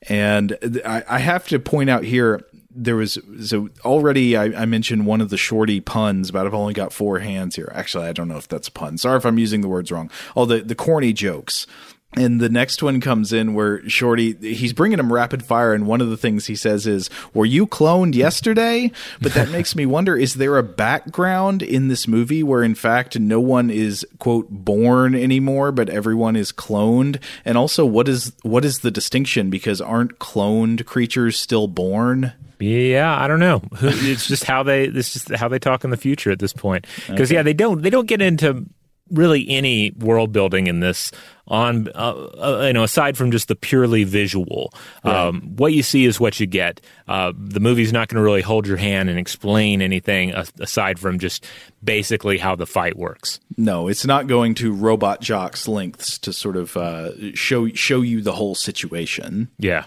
And I, I have to point out here, there was, so already I, I mentioned one of the Shorty puns about I've only got four hands here. Actually, I don't know if that's a pun. Sorry if I'm using the words wrong. Oh, the, the corny jokes. And the next one comes in where Shorty, he's bringing him rapid fire, and one of the things he says is, were you cloned yesterday? But that makes me wonder, is there a background in this movie where, in fact, no one is, quote, born anymore, but everyone is cloned? And also, what is what is the distinction? Because aren't cloned creatures still born? Yeah, I don't know. It's just how they it's just how they talk in the future at this point. Because, okay. yeah, they don't they don't get into really any world building in this on uh, uh, you know aside from just the purely visual. Right. Um, what you see is what you get. Uh, the movie's not going to really hold your hand and explain anything aside from just basically how the fight works. No, it's not going to Robot Jock's lengths to sort of uh, show show you the whole situation. Yeah.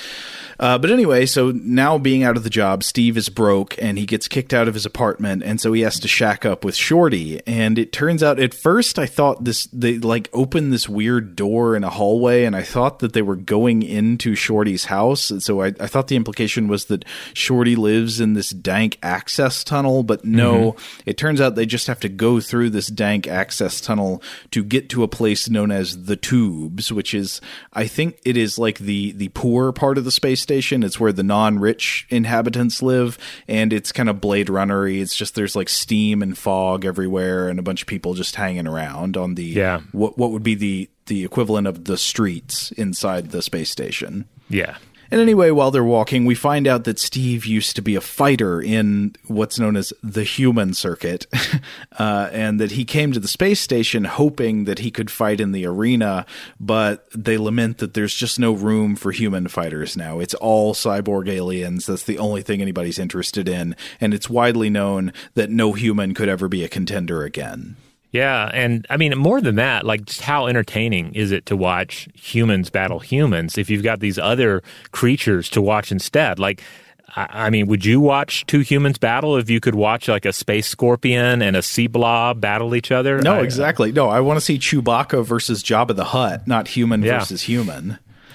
Uh, but anyway, so now being out of the job, Steve is broke and he gets kicked out of his apartment, and so he has to shack up with Shorty. And it turns out, at first I thought this, they like opened this weird door in a hallway, and I thought that they were going into Shorty's house. And so I, I thought the implication was that Shorty lives in this dank access tunnel, but no, mm-hmm. It turns out they just have to go through this dank access tunnel to get to a place known as the Tubes, which is, I think it is like the, the poor part of the space station. It's where the non-rich inhabitants live, and it's kind of Blade Runner-y. It's just there's like steam and fog everywhere, and a bunch of people just hanging around on the yeah. what what would be the the equivalent of the streets inside the space station. Yeah. And anyway, while they're walking, we find out that Steve used to be a fighter in what's known as the human circuit, uh, and that he came to the space station hoping that he could fight in the arena, but they lament that there's just no room for human fighters now. It's all cyborg aliens. That's the only thing anybody's interested in, and it's widely known that no human could ever be a contender again. Yeah, and I mean, more than that, like, just how entertaining is it to watch humans battle humans if you've got these other creatures to watch instead? Like, I, I mean, would you watch two humans battle if you could watch, like, a space scorpion and a sea blob battle each other? No, I, exactly. No, I want to see Chewbacca versus Jabba the Hutt, not human yeah. versus human.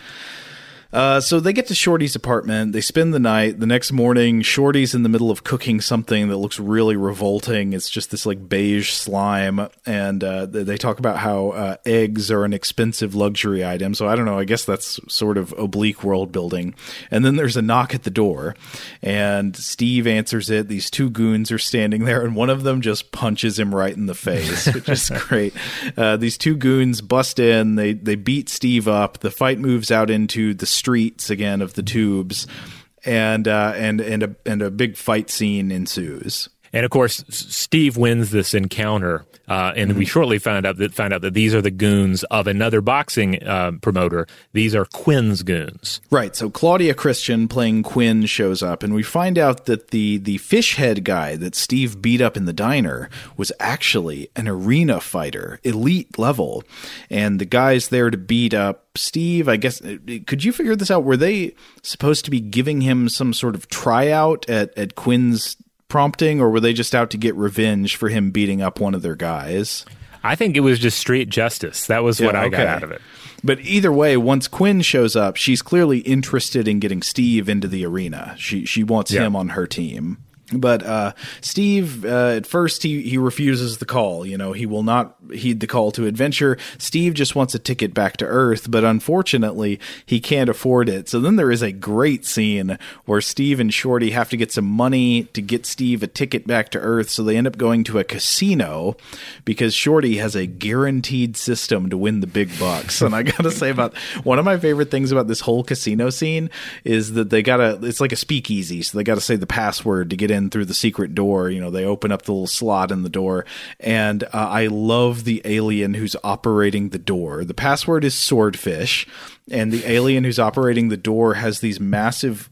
Uh, so they get to Shorty's apartment. They spend the night. The next morning, Shorty's in the middle of cooking something that looks really revolting. It's just this like beige slime. And uh, they talk about how uh, eggs are an expensive luxury item. So I don't know. I guess that's sort of oblique world building. And then there's a knock at the door. And Steve answers it. These two goons are standing there. And one of them just punches him right in the face, which is great. Uh, these two goons bust in. They, they beat Steve up. The fight moves out into the streets again of the Tubes, and uh, and and a and a big fight scene ensues. And of course, Steve wins this encounter, uh, and mm-hmm. we shortly found out that found out that these are the goons of another boxing uh, promoter. These are Quinn's goons, right? So Claudia Christian playing Quinn shows up, and we find out that the the fish head guy that Steve beat up in the diner was actually an arena fighter, elite level, and the guy's there to beat up Steve. I guess, could you figure this out? Were they supposed to be giving him some sort of tryout at at Quinn's prompting, or were they just out to get revenge for him beating up one of their guys? I think it was just street justice. That was yeah, what I okay. got out of it. But either way, once Quinn shows up, she's clearly interested in getting Steve into the arena. She she wants yeah. him on her team. But uh, Steve, uh, at first, he, he refuses the call. You know, he will not heed the call to adventure. Steve just wants a ticket back to Earth, but unfortunately, he can't afford it. So then there is a great scene where Steve and Shorty have to get some money to get Steve a ticket back to Earth. So they end up going to a casino because Shorty has a guaranteed system to win the big bucks. And I got to say, about one of my favorite things about this whole casino scene is that they got to, it's like a speakeasy. So they got to say the password to get in through the secret door. You know, they open up the little slot in the door, and uh, I love the alien who's operating the door. The password is swordfish, and the alien who's operating the door has these massive,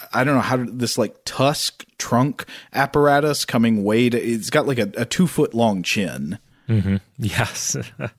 I don't know how to, this like tusk trunk apparatus coming way to, it's got like a, a two foot long chin. Mm-hmm. Yes.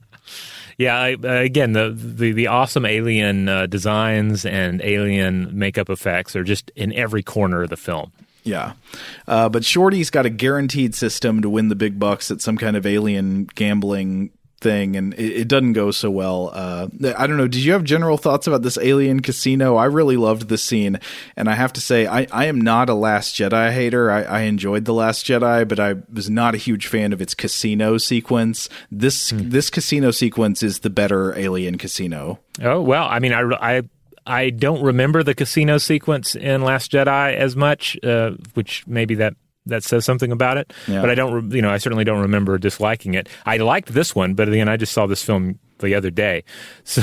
Yeah, I, uh, again, the, the the awesome alien uh, designs and alien makeup effects are just in every corner of the film. Yeah. Uh, but Shorty's got a guaranteed system to win the big bucks at some kind of alien gambling thing, and it, it doesn't go so well. Uh, I don't know. Did you have general thoughts about this alien casino? I really loved this scene, and I have to say, I, I am not a Last Jedi hater. I, I enjoyed The Last Jedi, but I was not a huge fan of its casino sequence. This hmm. this casino sequence is the better alien casino. Oh, well, I mean, I, I, I don't remember the casino sequence in Last Jedi as much, uh, which maybe that that says something about it. Yeah. But I don't, you know, I certainly don't remember disliking it. I liked this one, but again, I just saw this film the other day. So,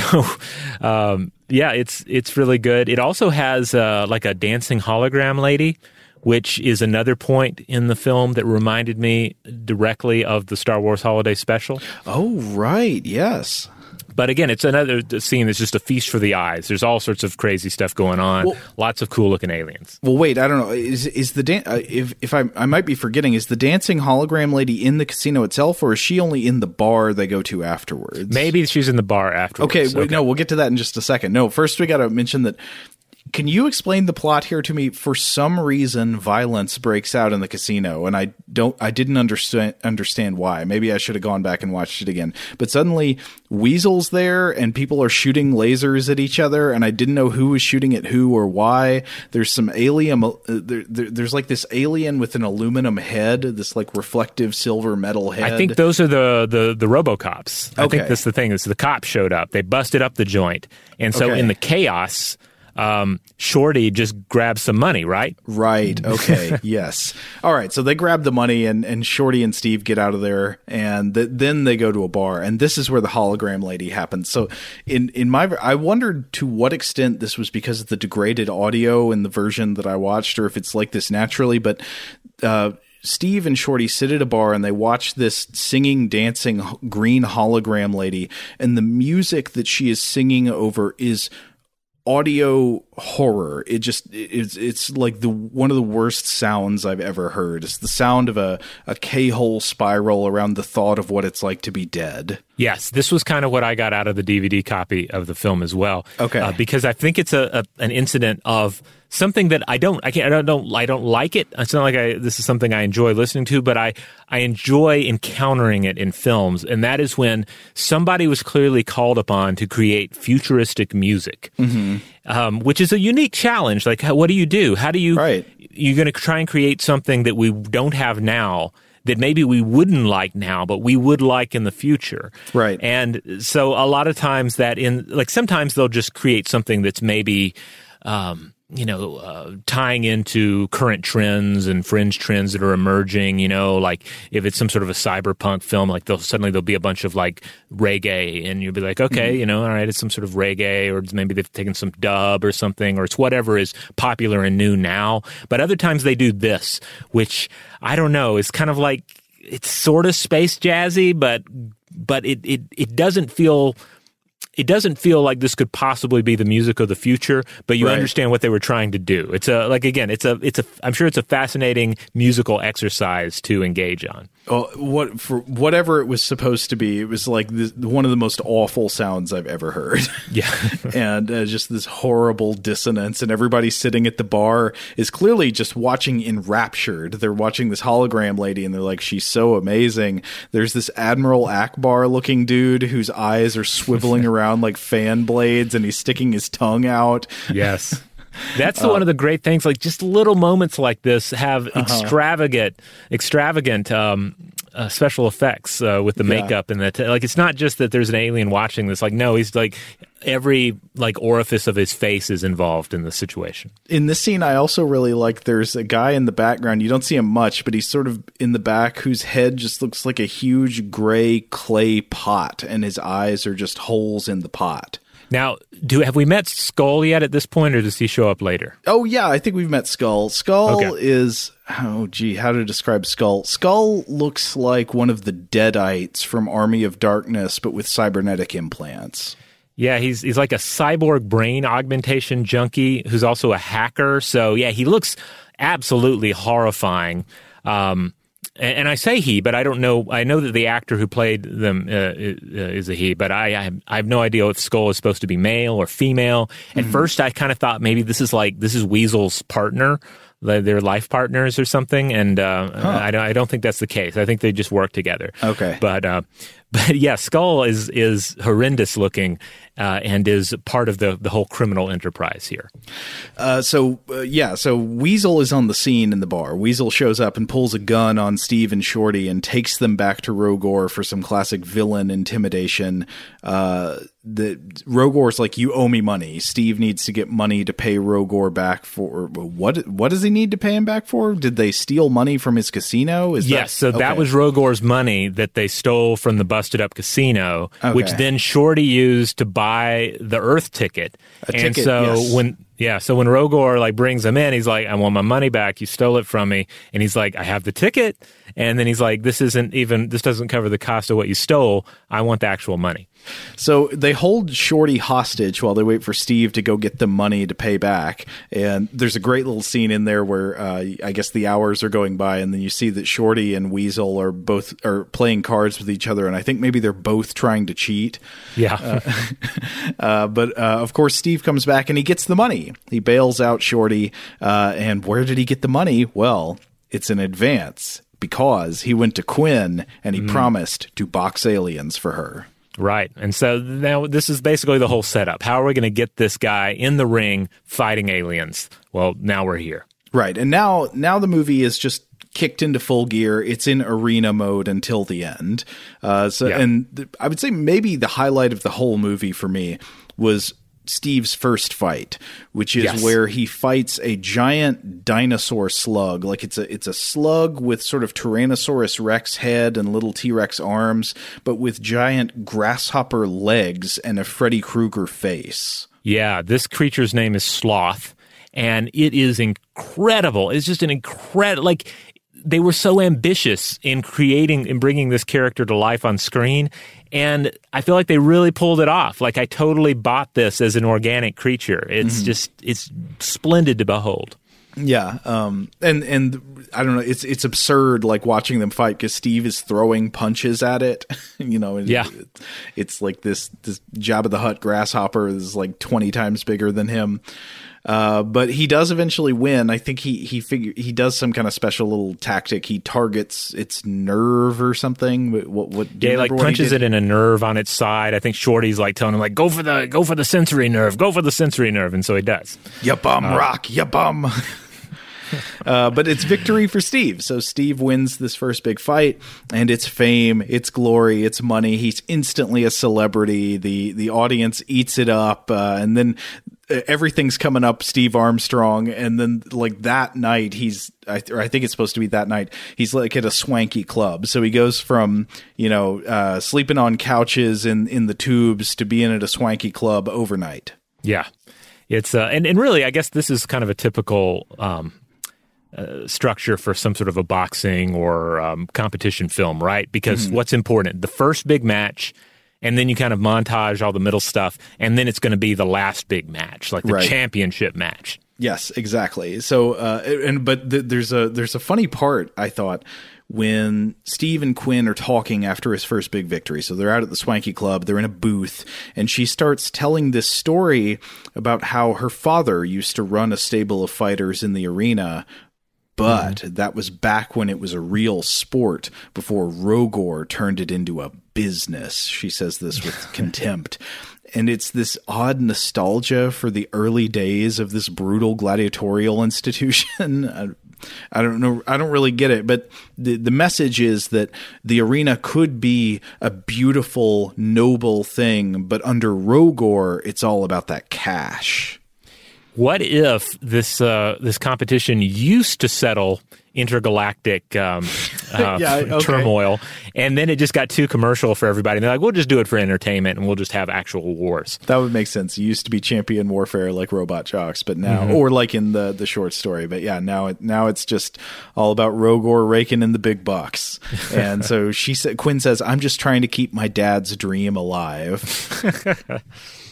um, yeah, it's it's really good. It also has uh, like a dancing hologram lady, which is another point in the film that reminded me directly of the Star Wars Holiday Special. Oh, right. Yes. But again, it's another scene that's just a feast for the eyes. There's all sorts of crazy stuff going on. Well, lots of cool-looking aliens. Well, wait, I don't know. Is is the dan- uh, if if I I might be forgetting? Is the dancing hologram lady in the casino itself, or is she only in the bar they go to afterwards? Maybe she's in the bar afterwards. Okay, wait, okay. No, we'll get to that in just a second. No, first we got to mention that. Can you explain the plot here to me? For some reason, violence breaks out in the casino, and I don't, I didn't understand understand why. Maybe I should have gone back and watched it again. But suddenly, Weasel's there, and people are shooting lasers at each other, and I didn't know who was shooting at who or why. There's some alien. Uh, there, there, there's like this alien with an aluminum head, this like reflective silver metal head. I think those are the the, the RoboCops. I okay. think that's the thing. Is the cops showed up. They busted up the joint, and so okay. in the chaos. Um, Shorty just grabs some money, right? Right. Okay. Yes. All right. So they grab the money, and, and Shorty and Steve get out of there, and th- then they go to a bar, and this is where the hologram lady happens. So in, in my, I wondered to what extent this was because of the degraded audio in the version that I watched, or if it's like this naturally, but, uh, Steve and Shorty sit at a bar and they watch this singing, dancing green hologram lady, and the music that she is singing over is audio horror. It just it's it's like the one of the worst sounds I've ever heard. It's the sound of a a K-hole spiral around the thought of what it's like to be dead. Yes, this was kind of what I got out of the D V D copy of the film as well. Okay, uh, because I think it's a, a an incident of something that I don't, I can't, I don't, I don't like it. It's not like I, this is something I enjoy listening to, but I, I enjoy encountering it in films. And that is when somebody was clearly called upon to create futuristic music, mm-hmm. um, which is a unique challenge. Like, how, what do you do? How do you, right. You're going to try and create something that we don't have now, that maybe we wouldn't like now, but we would like in the future. Right. And so a lot of times that in, like, sometimes they'll just create something that's maybe, um, you know, uh, tying into current trends and fringe trends that are emerging, you know, like if it's some sort of a cyberpunk film, like they'll suddenly there'll be a bunch of like reggae and you'll be like, okay, mm-hmm. you know, all right, it's some sort of reggae, or maybe they've taken some dub or something, or it's whatever is popular and new now. But other times they do this, which I don't know, is kind of like, it's sort of space jazzy, but, but it, it, it doesn't feel... It doesn't feel like this could possibly be the music of the future, but you right. understand what they were trying to do. It's a, like, again, it's a, it's a, I'm sure it's a fascinating musical exercise to engage on. Oh, what for whatever it was supposed to be, it was like this, one of the most awful sounds I've ever heard. Yeah. And uh, just this horrible dissonance, and everybody sitting at the bar is clearly just watching enraptured. They're watching this hologram lady and they're like, she's so amazing. There's this Admiral Akbar looking dude whose eyes are swiveling around like fan blades, and he's sticking his tongue out. Yes. That's the, uh, one of the great things. Like, just little moments like this have uh-huh. extravagant, extravagant um, uh, special effects uh, with the yeah. makeup and that. Like, it's not just that there's an alien watching this. Like, no, he's like every like orifice of his face is involved in the situation. In this scene, I also really like. There's a guy in the background. You don't see him much, but he's sort of in the back, whose head just looks like a huge gray clay pot, and his eyes are just holes in the pot. Now, do have we met Skull yet at this point, or does he show up later? Oh, yeah, I think we've met Skull. Skull okay. is, oh, gee, how to describe Skull? Skull looks like one of the Deadites from Army of Darkness, but with cybernetic implants. Yeah, he's he's like a cyborg brain augmentation junkie who's also a hacker. So yeah, he looks absolutely horrifying. Um, and, and I say he, but I don't know. I know that the actor who played them uh, is a he, but I I have, I have no idea if Skull is supposed to be male or female. At mm-hmm. first, I kind of thought maybe this is like this is Weasel's partner. Their life partners or something, and uh, huh. I, don't, I don't think that's the case. I think they just work together. Okay, but uh, but yeah, Skull is is horrendous looking, uh, and is part of the the whole criminal enterprise here. Uh, so uh, yeah, so Weasel is on the scene in the bar. Weasel shows up and pulls a gun on Steve and Shorty and takes them back to Rogor for some classic villain intimidation. Uh, the Rogor's like, you owe me money. Steve needs to get money to pay Rogor back for what? What does he need to pay him back for? Did they steal money from his casino? Is yes, that, so okay. that was Rogor's money that they stole from the busted up casino, okay. which then Shorty used to buy the Earth ticket. A and ticket, so yes. when yeah, so when Rogor like brings him in, he's like, I want my money back. You stole it from me. And he's like, I have the ticket. And then he's like, this isn't even, this doesn't cover the cost of what you stole. I want the actual money. So they hold Shorty hostage while they wait for Steve to go get the money to pay back. And there's a great little scene in there where uh, I guess the hours are going by, and then you see that Shorty and Weasel are both are playing cards with each other, and I think maybe they're both trying to cheat. Yeah. uh, uh, but uh, of course, Steve comes back and he gets the money. He bails out Shorty. Uh, and where did he get the money? Well, it's an advance because he went to Quinn and he mm. promised to box aliens for her. Right. And so now this is basically the whole setup. How are we going to get this guy in the ring fighting aliens? Well, now we're here. Right. And now now the movie is just kicked into full gear. It's in arena mode until the end. Uh, so, yeah. And th- I would say maybe the highlight of the whole movie for me was Steve's first fight, which is yes. where he fights a giant dinosaur slug. Like it's a it's a slug with sort of Tyrannosaurus Rex head and little T-Rex arms, but with giant grasshopper legs and a Freddy Krueger face. Yeah, this creature's name is Sloth, and it is incredible. It's just an incredible, like, they were so ambitious in creating and bringing this character to life on screen, and I feel like they really pulled it off. Like, I totally bought this as an organic creature. It's mm-hmm. just, it's splendid to behold. Yeah, um, and and I don't know, it's it's absurd, like, watching them fight because Steve is throwing punches at it. you know, and yeah, it, it's like this this Jabba the Hutt grasshopper is like twenty times bigger than him. Uh, but he does eventually win. I think he he figure he does some kind of special little tactic. He targets its nerve or something. What what? Yeah, like punches it in a nerve on its side. I think Shorty's like telling him like go for the go for the sensory nerve, go for the sensory nerve, and so he does. Ya bum uh, rock, ya bum. Uh, but it's victory for Steve. So Steve wins this first big fight, and it's fame, it's glory, it's money. He's instantly a celebrity. The the audience eats it up, uh, and then everything's coming up Steve Armstrong. And then like that night, he's I, or I think it's supposed to be that night. He's like at a swanky club. So he goes from you know uh, sleeping on couches in in the tubes to being at a swanky club overnight. Yeah, it's uh, and and really, I guess this is kind of a typical. Um, Uh, structure for some sort of a boxing or um, competition film, right? Because mm-hmm. what's important? The first big match, and then you kind of montage all the middle stuff, and then it's going to be the last big match, like the right. championship match. Yes, exactly. So, uh, and but th- there's a there's a funny part, I thought, when Steve and Quinn are talking after his first big victory. So they're out at the swanky club, they're in a booth, and she starts telling this story about how her father used to run a stable of fighters in the arena. But mm-hmm. that was back when it was a real sport, before Rogor turned it into a business. She says this with contempt. And it's this odd nostalgia for the early days of this brutal gladiatorial institution. I, I don't know. I don't really get it. But the, the message is that the arena could be a beautiful, noble thing, but under Rogor, it's all about that cash. What if this uh, this competition used to settle intergalactic um, uh, yeah, okay. turmoil, and then it just got too commercial for everybody? And they're like, we'll just do it for entertainment, and we'll just have actual wars. That would make sense. It used to be champion warfare like Robot Jox, but now, mm-hmm. or like in the, the short story, but yeah, now it now it's just all about Rogor raking in the big bucks. And so she said, Quinn says, I'm just trying to keep my dad's dream alive.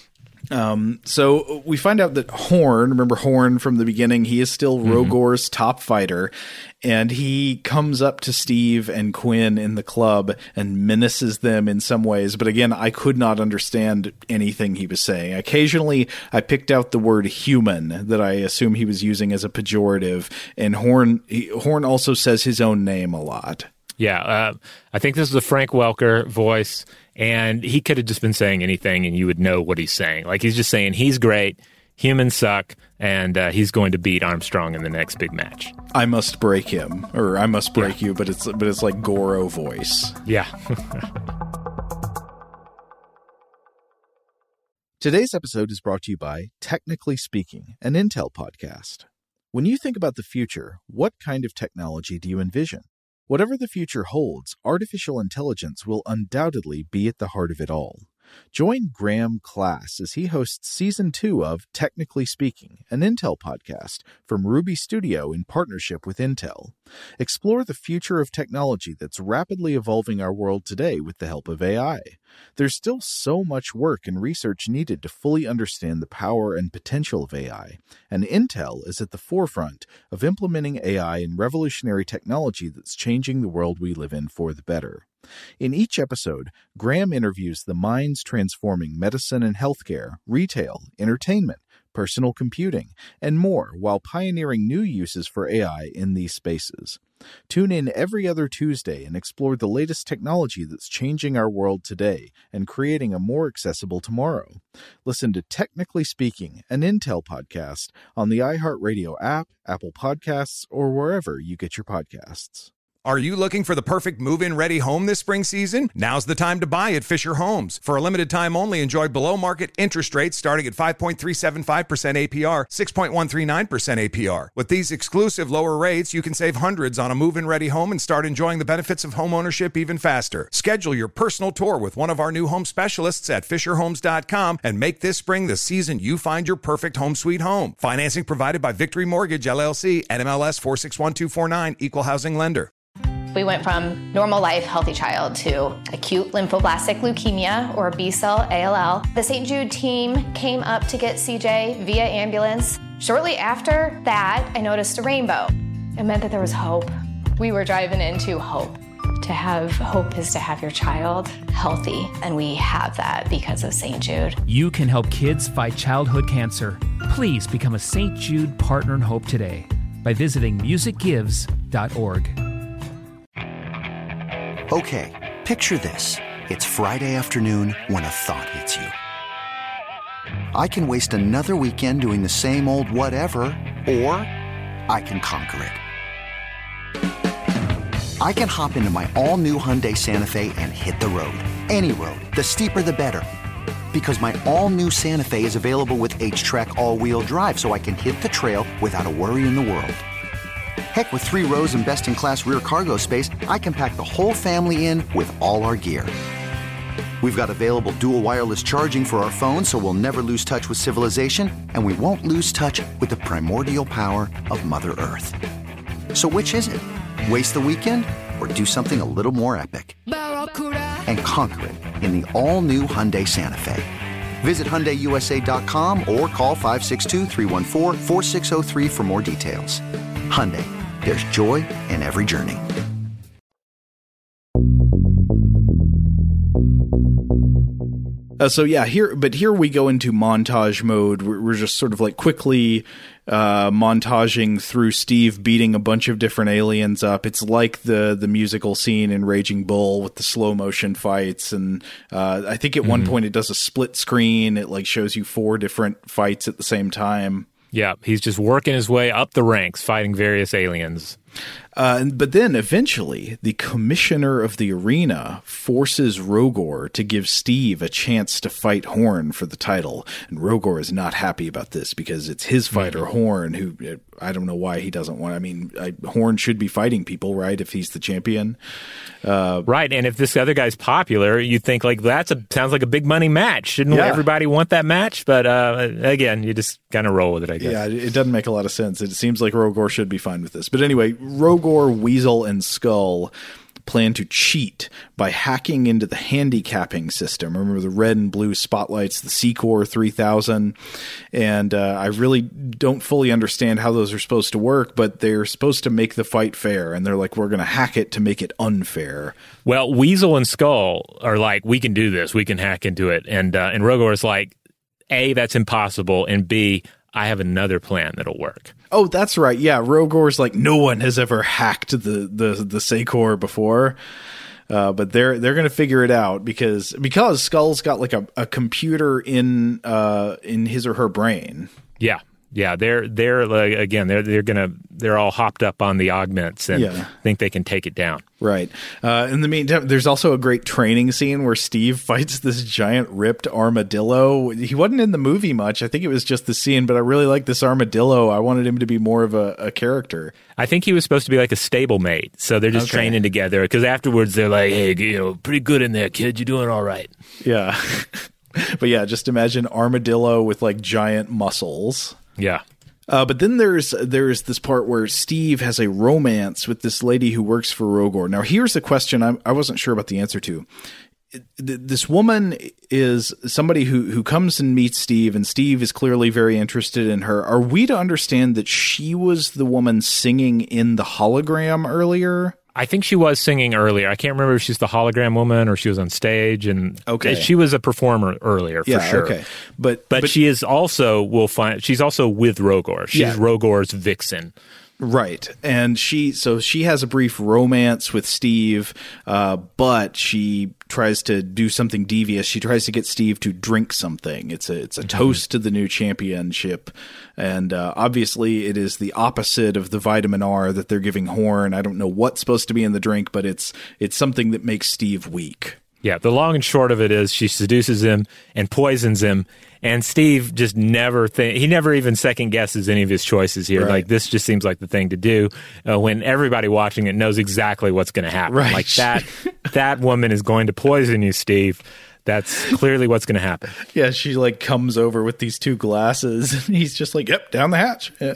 Um, so we find out that Horn, remember Horn from the beginning, he is still mm-hmm. Rogor's top fighter, and he comes up to Steve and Quinn in the club and menaces them in some ways. But again, I could not understand anything he was saying. Occasionally, I picked out the word human that I assume he was using as a pejorative, and Horn, he, Horn also says his own name a lot. Yeah, uh, I think this is a Frank Welker voice, and he could have just been saying anything and you would know what he's saying. Like, he's just saying he's great, humans suck, and uh, he's going to beat Armstrong in the next big match. I must break him, or I must break yeah. you, but it's but it's like Goro voice. Yeah. Today's episode is brought to you by Technically Speaking, an Intel podcast. When you think about the future, what kind of technology do you envision? Whatever the future holds, artificial intelligence will undoubtedly be at the heart of it all. Join Graham Class as he hosts Season two of Technically Speaking, an Intel podcast from Ruby Studio in partnership with Intel. Explore the future of technology that's rapidly evolving our world today with the help of A I. There's still so much work and research needed to fully understand the power and potential of A I, and Intel is at the forefront of implementing A I in revolutionary technology that's changing the world we live in for the better. In each episode, Graham interviews the minds transforming medicine and healthcare, retail, entertainment, personal computing, and more while pioneering new uses for A I in these spaces. Tune in every other Tuesday and explore the latest technology that's changing our world today and creating a more accessible tomorrow. Listen to Technically Speaking, an Intel podcast on the iHeartRadio app, Apple Podcasts, or wherever you get your podcasts. Are you looking for the perfect move-in ready home this spring season? Now's the time to buy at Fisher Homes. For a limited time only, enjoy below-market interest rates starting at five point three seven five percent A P R, six point one three nine percent A P R. With these exclusive lower rates, you can save hundreds on a move-in ready home and start enjoying the benefits of home ownership even faster. Schedule your personal tour with one of our new home specialists at fisher homes dot com and make this spring the season you find your perfect home sweet home. Financing provided by Victory Mortgage, L L C, N M L S four six one two four nine, Equal Housing Lender. We went from normal life, healthy child to acute lymphoblastic leukemia, or B-cell A L L. The Saint Jude team came up to get C J via ambulance. Shortly after that, I noticed a rainbow. It meant that there was hope. We were driving into hope. To have hope is to have your child healthy, and we have that because of Saint Jude. You can help kids fight childhood cancer. Please become a Saint Jude Partner in Hope today by visiting music gives dot org. Okay, picture this. It's Friday afternoon when a thought hits you. I can waste another weekend doing the same old whatever, or I can conquer it. I can hop into my all-new Hyundai Santa Fe and hit the road. Any road. The steeper, the better. Because my all-new Santa Fe is available with H-Track all-wheel drive, so I can hit the trail without a worry in the world. Heck, with three rows and best-in-class rear cargo space, I can pack the whole family in with all our gear. We've got available dual wireless charging for our phones, so we'll never lose touch with civilization, and we won't lose touch with the primordial power of Mother Earth. So which is it? Waste the weekend or do something a little more epic? And conquer it in the all-new Hyundai Santa Fe. Visit Hyundai U S A dot com or call five six two, three one four, four six zero three for more details. Hyundai, there's joy in every journey. Uh, so yeah, here, but here we go into montage mode. We're, we're just sort of like quickly uh, montaging through Steve beating a bunch of different aliens up. It's like the the musical scene in Raging Bull with the slow motion fights, and uh, I think at mm-hmm. one point it does a split screen. It like shows you four different fights at the same time. Yeah, he's just working his way up the ranks, fighting various aliens. Uh, but then eventually, the commissioner of the arena forces Rogor to give Steve a chance to fight Horn for the title. And Rogor is not happy about this because it's his fighter, mm-hmm. Horn, who I don't know why he doesn't want. I mean, I, Horn should be fighting people, right, if he's the champion. Uh, right, and if this other guy's popular, you think, like, that's a sounds like a big money match. Shouldn't yeah. everybody want that match? But uh, again, you just kind of roll with it, I guess. Yeah, it doesn't make a lot of sense. It seems like Rogor should be fine with this. But anyway, Rogor, Weasel, and Skull plan to cheat by hacking into the handicapping system. Remember the red and blue spotlights, the Secor three thousand. And uh, I really don't fully understand how those are supposed to work, but they're supposed to make the fight fair. And they're like, we're going to hack it to make it unfair. Well, Weasel and Skull are like, we can do this. We can hack into it. And, uh, and Rogor is like, A, that's impossible. And B, I have another plan that'll work. Oh, that's right. Yeah, Rogor's like, no one has ever hacked the the the Secor before, uh, but they're they're gonna figure it out because because Skull's got like a, a computer in uh in his or her brain. Yeah, yeah. They're they're like, again they're they're gonna they're all hopped up on the augments and yeah. think they can take it down. Right. Uh, in the meantime, there's also a great training scene where Steve fights this giant ripped armadillo. He wasn't in the movie much. I think it was just the scene, but I really like this armadillo. I wanted him to be more of a, a character. I think he was supposed to be like a stablemate. So they're just okay. training together because afterwards they're like, hey, you know, pretty good in there, kid. You're doing all right. Yeah. But yeah, just imagine armadillo with like giant muscles. Yeah. Uh, but then there's there's this part where Steve has a romance with this lady who works for Rogor. Now, here's a question I'm, I wasn't sure about the answer to. This woman is somebody who, who comes and meets Steve, and Steve is clearly very interested in her. Are we to understand that she was the woman singing in the hologram earlier? I think she was singing earlier. I can't remember if she's the hologram woman or she was on stage. And okay. she was a performer earlier, for yeah, sure. Okay. But, but but she is also, we'll find, she's also with Rogor. She's yeah. Rogor's vixen. Right. And she, so she has a brief romance with Steve, uh, but she tries to do something devious. She tries to get Steve to drink something. It's a, it's a mm-hmm. toast to the new championship. And, uh, obviously it is the opposite of the vitamin R that they're giving Horn. I don't know what's supposed to be in the drink, but it's, it's something that makes Steve weak. Yeah. The long and short of it is she seduces him and poisons him. And Steve just never think he never even second guesses any of his choices here. Right. Like, this just seems like the thing to do uh, when everybody watching it knows exactly what's going to happen. Right. Like that that woman is going to poison you, Steve. That's clearly what's going to happen. Yeah, she like comes over with these two glasses and he's just like, "Yep, down the hatch." Yeah.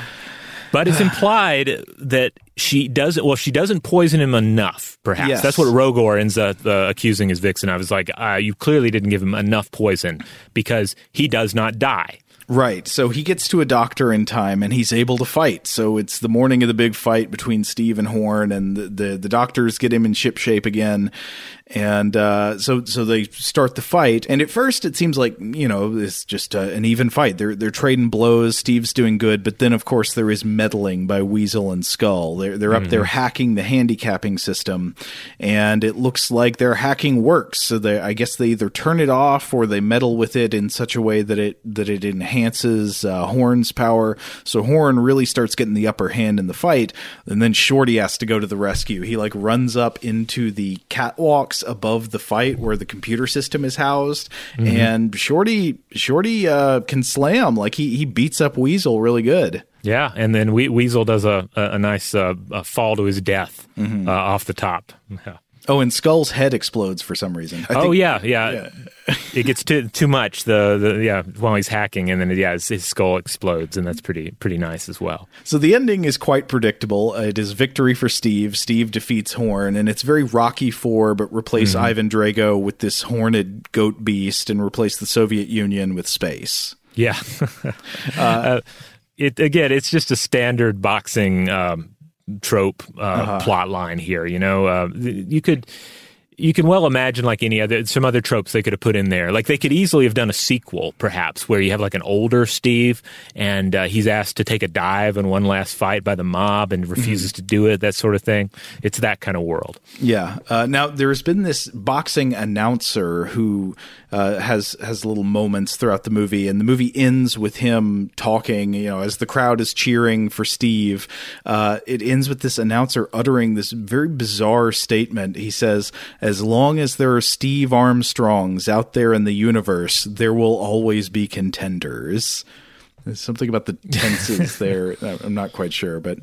But it's implied that she doesn't, well, she doesn't poison him enough, perhaps. Yes. That's what Rogor ends up uh, accusing his vixen. I was like, uh, you clearly didn't give him enough poison because he does not die. Right. So he gets to a doctor in time and he's able to fight. So it's the morning of the big fight between Steve and Horn, and the, the, the doctors get him in ship shape again. And uh, so so they start the fight. And at first it seems like, you know, it's just uh, an even fight. They're they're trading blows. Steve's doing good. But then, of course, there is meddling by Weasel and Skull. They're, they're mm-hmm. up there hacking the handicapping system. And it looks like their hacking works. So they, I guess they either turn it off or they meddle with it in such a way that it, that it enhances uh, Horn's power. So Horn really starts getting the upper hand in the fight. And then Shorty has to go to the rescue. He like runs up into the catwalks above the fight where the computer system is housed, mm-hmm. and Shorty Shorty uh, can slam. Like he he beats up Weasel really good. Yeah, and then we- Weasel does a a, a nice uh, a fall to his death mm-hmm. uh, off the top. Yeah. Oh, and Skull's head explodes for some reason. I oh think, yeah, yeah. yeah. It gets too too much. The, the yeah while he's hacking, and then yeah, his, his skull explodes, and that's pretty pretty nice as well. So the ending is quite predictable. Uh, it is victory for Steve. Steve defeats Horn, and it's very Rocky four, but replace mm-hmm. Ivan Drago with this horned goat beast, and replace the Soviet Union with space. Yeah. uh, uh, it again, it's just a standard boxing. Um, trope uh, uh-huh. plot line here. You know, uh, you could you can well imagine like any other some other tropes they could have put in there. Like they could easily have done a sequel, perhaps, where you have like an older Steve and uh, he's asked to take a dive in one last fight by the mob and refuses mm-hmm. to do it. That sort of thing. It's that kind of world. Yeah. Uh, now there's been this boxing announcer who uh, has has little moments throughout the movie, and the movie ends with him talking. You know, as the crowd is cheering for Steve, uh, it ends with this announcer uttering this very bizarre statement. He says, "As long as there are Steve Armstrongs out there in the universe, there will always be contenders." There's something about the tenses there. I'm not quite sure, but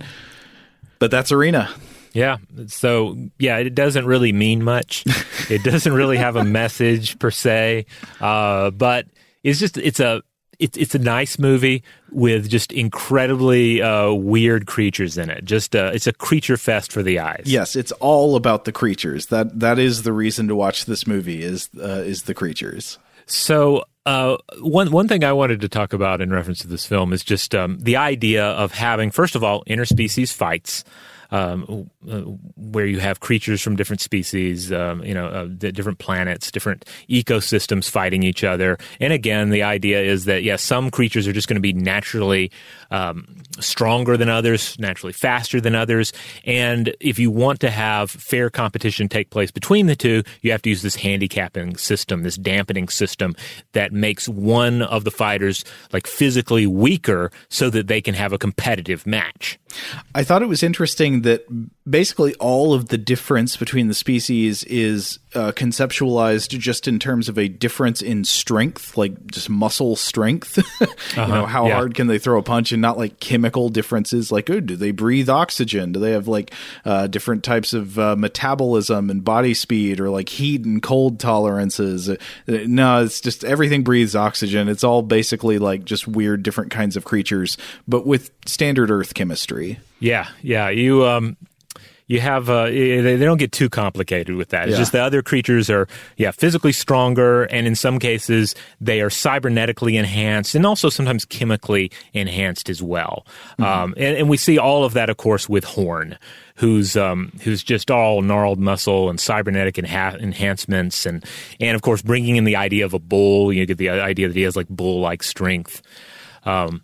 but that's Arena. Yeah. So, yeah, it doesn't really mean much. It doesn't really have a message per se, uh, but it's just it's a It's it's a nice movie with just incredibly uh, weird creatures in it. Just uh, it's a creature fest for the eyes. Yes, it's all about the creatures. That that is the reason to watch this movie is uh, is the creatures. So uh, one one thing I wanted to talk about in reference to this film is just um, the idea of having, first of all, interspecies fights. Um, uh, where you have creatures from different species, um, you know, uh, different planets, different ecosystems fighting each other. And again, the idea is that, yes, some creatures are just going to be naturally um, stronger than others, naturally faster than others. And if you want to have fair competition take place between the two, you have to use this handicapping system, this dampening system that makes one of the fighters like physically weaker so that they can have a competitive match. I thought it was interesting that basically all of the difference between the species is uh, conceptualized just in terms of a difference in strength, like just muscle strength. uh-huh. You know, how yeah. hard can they throw a punch, and not like chemical differences like, oh, do they breathe oxygen? Do they have like uh, different types of uh, metabolism and body speed, or like heat and cold tolerances? Uh, no, it's just everything breathes oxygen. It's all basically like just weird different kinds of creatures, but with standard Earth chemistry. Yeah, yeah. You um, you have uh, they, they don't get too complicated with that. It's yeah. just the other creatures are yeah physically stronger, and in some cases they are cybernetically enhanced, and also sometimes chemically enhanced as well. Mm-hmm. Um, and, and we see all of that, of course, with Horn, who's um, who's just all gnarled muscle and cybernetic enha- enhancements, and and of course bringing in the idea of a bull. You get the idea that he has like bull-like strength. Um,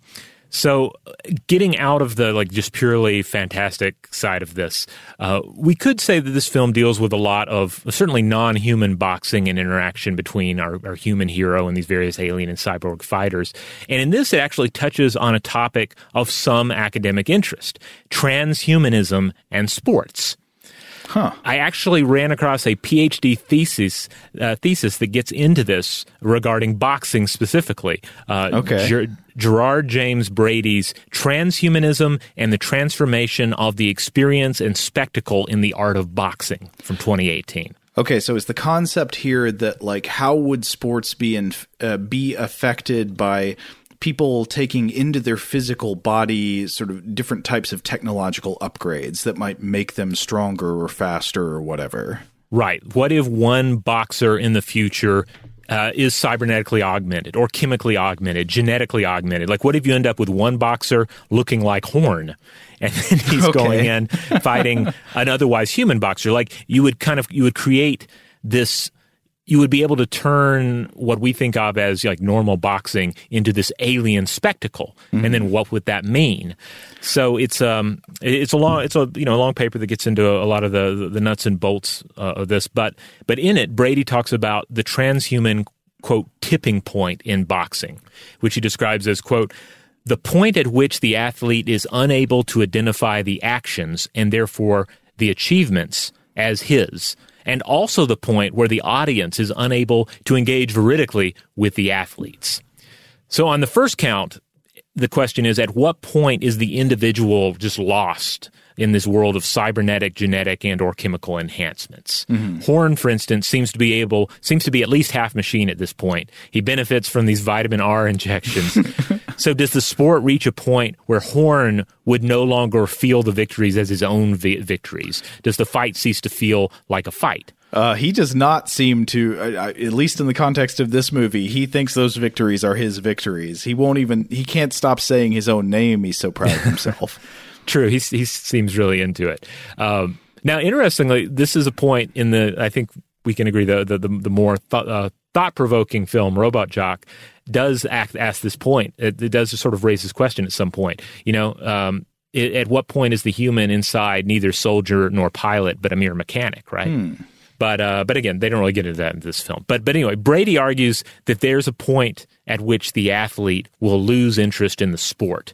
So getting out of the like just purely fantastic side of this, uh, we could say that this film deals with a lot of certainly non-human boxing and interaction between our, our human hero and these various alien and cyborg fighters. And in this, it actually touches on a topic of some academic interest, transhumanism and sports. Huh. I actually ran across a PhD thesis uh, thesis that gets into this regarding boxing specifically. Uh, okay. Ger- Gerard James Brady's Transhumanism and the Transformation of the Experience and Spectacle in the Art of Boxing from twenty eighteen. Okay, so is the concept here that like how would sports be in, uh, be affected by people taking into their physical body sort of different types of technological upgrades that might make them stronger or faster or whatever? Right. What if one boxer in the future uh, is cybernetically augmented or chemically augmented, genetically augmented? Like, what if you end up with one boxer looking like Horn, and then he's okay. going in fighting an otherwise human boxer? Like, you would kind of, you would create this, you would be able to turn what we think of as like normal boxing into this alien spectacle. Mm-hmm. And then what would that mean? So it's um it's a long it's a you know a long paper that gets into a, a lot of the the nuts and bolts uh, of this, but but in it Brady talks about the transhuman quote tipping point in boxing, which he describes as quote the point at which the athlete is unable to identify the actions and therefore the achievements as his, and also the point where the audience is unable to engage veridically with the athletes. So on the first count, the question is, at what point is the individual just lost in this world of cybernetic, genetic, and or chemical enhancements? Mm-hmm. Horn, for instance, seems to be able, seems to be at least half machine at this point. He benefits from these vitamin R injections. So does the sport reach a point where Horn would no longer feel the victories as his own vi- victories? Does the fight cease to feel like a fight? Uh, he does not seem to, uh, at least in the context of this movie, he thinks those victories are his victories. He won't even, he can't stop saying his own name. He's so proud of himself. True. He, he seems really into it. Um, now, interestingly, this is a point in the, I think we can agree, the the, the, the more th- uh, thought-provoking film, Robot Jock, does act, ask this point. It, it does sort of raise this question at some point. You know, um, it, at what point is the human inside neither soldier nor pilot, but a mere mechanic, right? Hmm. But uh, but again, they don't really get into that in this film. But but anyway, Brady argues that there's a point at which the athlete will lose interest in the sport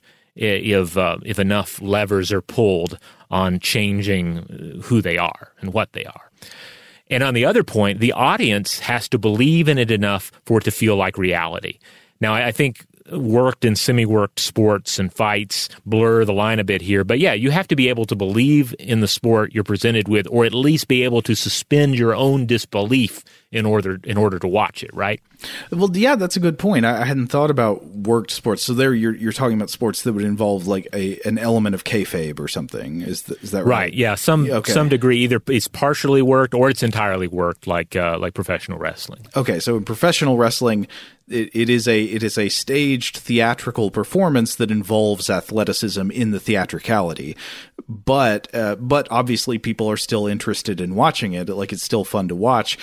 if uh, if enough levers are pulled on changing who they are and what they are. And on the other point, the audience has to believe in it enough for it to feel like reality. Now, I, I think worked and semi-worked sports and fights blur the line a bit here. But yeah, you have to be able to believe in the sport you're presented with, or at least be able to suspend your own disbelief in order in order to watch it, right? Well, yeah, that's a good point. I, I hadn't thought about worked sports. So there, you're you're talking about sports that would involve like a an element of kayfabe or something. Is th- is that right? Right. Yeah. Some okay. some degree, either it's partially worked or it's entirely worked, like uh, like professional wrestling. Okay, so in professional wrestling, it, it is a it is a staged theatrical performance that involves athleticism in the theatricality. But uh, but obviously, people are still interested in watching it. Like it's still fun to watch.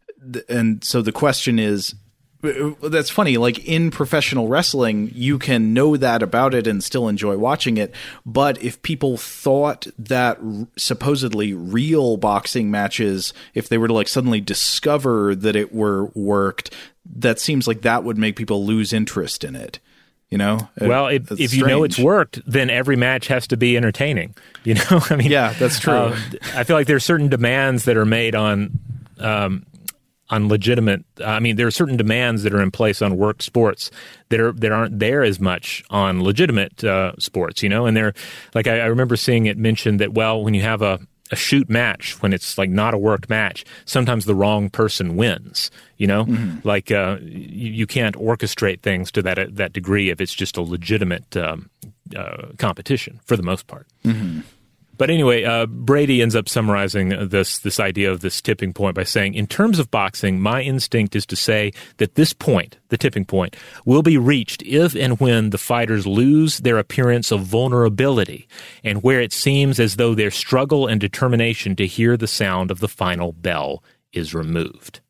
And so the question is, that's funny, like in professional wrestling, you can know that about it and still enjoy watching it. But if people thought that r- supposedly real boxing matches, if they were to like suddenly discover that it were worked, that seems like that would make people lose interest in it. You know, well, if, if you know it's worked, then every match has to be entertaining. You know, I mean, yeah, that's true. Uh, I feel like there are certain demands that are made on, um, on legitimate. I mean, there are certain demands that are in place on worked sports that are that aren't there as much on legitimate uh, sports. You know, and they're like I, I remember seeing it mentioned that well, when you have a a shoot match, when it's like not a worked match, sometimes the wrong person wins, you know, mm-hmm. like uh, you, you can't orchestrate things to that uh, that degree if it's just a legitimate um, uh, competition for the most part. Mm-hmm. But anyway, uh, Brady ends up summarizing this this idea of this tipping point by saying, in terms of boxing, my instinct is to say that this point, the tipping point, will be reached if and when the fighters lose their appearance of vulnerability and where it seems as though their struggle and determination to hear the sound of the final bell is removed.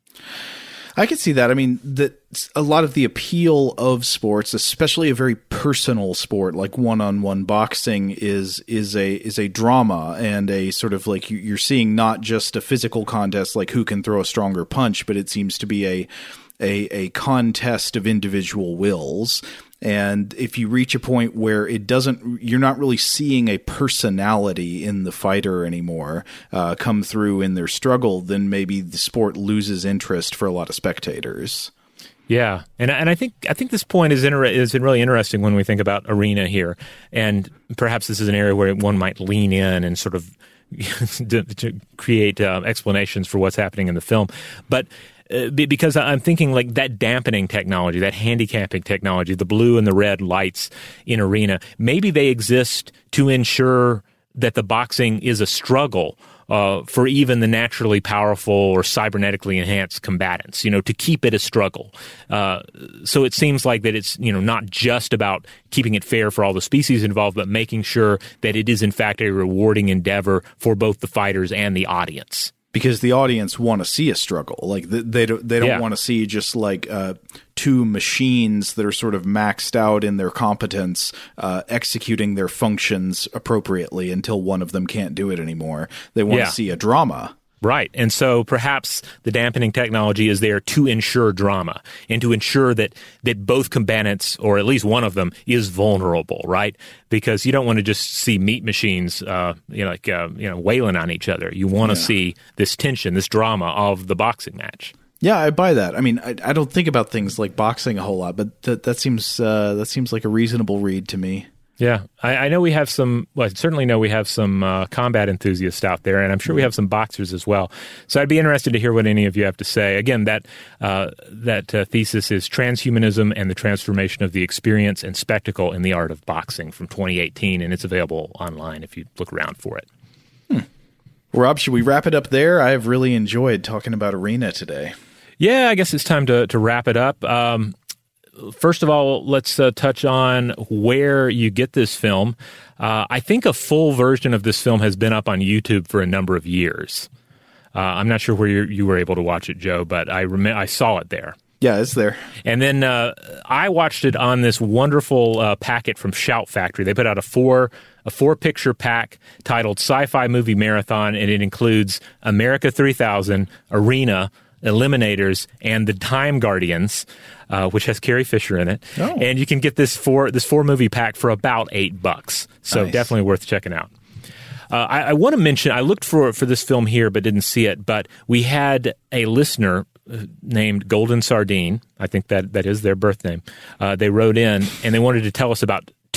I could see that. I mean, that a lot of the appeal of sports, especially a very personal sport like one-on-one boxing, is is a is a drama and a sort of like you're seeing not just a physical contest like who can throw a stronger punch, but it seems to be a a, a contest of individual wills. And if you reach a point where it doesn't, you're not really seeing a personality in the fighter anymore uh, come through in their struggle, then maybe the sport loses interest for a lot of spectators. Yeah, and and I think I think this point is inter- is really interesting when we think about arena here, and perhaps this is an area where one might lean in and sort of to, to create uh, explanations for what's happening in the film, but. Uh, because I'm thinking like that dampening technology, that handicapping technology, the blue and the red lights in arena, maybe they exist to ensure that the boxing is a struggle uh, for even the naturally powerful or cybernetically enhanced combatants, you know, to keep it a struggle. Uh, so it seems like that it's, you know, not just about keeping it fair for all the species involved, but making sure that it is in fact a rewarding endeavor for both the fighters and the audience. Because the audience want to see a struggle, like they, they don't they don't yeah. want to see just like uh, two machines that are sort of maxed out in their competence, uh, executing their functions appropriately until one of them can't do it anymore. They want yeah. to see a drama. Right. And so perhaps the dampening technology is there to ensure drama and to ensure that, that both combatants, or at least one of them, is vulnerable, right? Because you don't want to just see meat machines, uh, you know, like, uh, you know, wailing on each other. You want to yeah. see this tension, this drama of the boxing match. Yeah, I buy that. I mean, I, I don't think about things like boxing a whole lot, but that that seems uh, that seems like a reasonable read to me. Yeah, I, I know we have some, well, I certainly know we have some uh, combat enthusiasts out there, and I'm sure we have some boxers as well. So I'd be interested to hear what any of you have to say. Again, that uh, that uh, thesis is Transhumanism and the Transformation of the Experience and Spectacle in the Art of Boxing from twenty eighteen, and it's available online if you look around for it. Hmm. Rob, should we wrap it up there? I have really enjoyed talking about Arena today. Yeah, I guess it's time to, to wrap it up. Um, First of all, let's uh, touch on where you get this film. Uh, I think a full version of this film has been up on YouTube for a number of years. Uh, I'm not sure where you, you were able to watch it, Joe, but I rem- I saw it there. Yeah, it's there. And then uh, I watched it on this wonderful uh, packet from Shout Factory. They put out a four a four picture pack titled Sci-Fi Movie Marathon, and it includes America three thousand, Arena, Eliminators, and The Time Guardians, uh, which has Carrie Fisher in it. Oh. And you can get this four this four movie pack for about eight bucks. So nice. Definitely worth checking out. Uh, I, I want to mention, I looked for for this film here but didn't see it, but we had a listener named Golden Sardine. I think that that is their birth name. Uh, they wrote in and they wanted to tell us about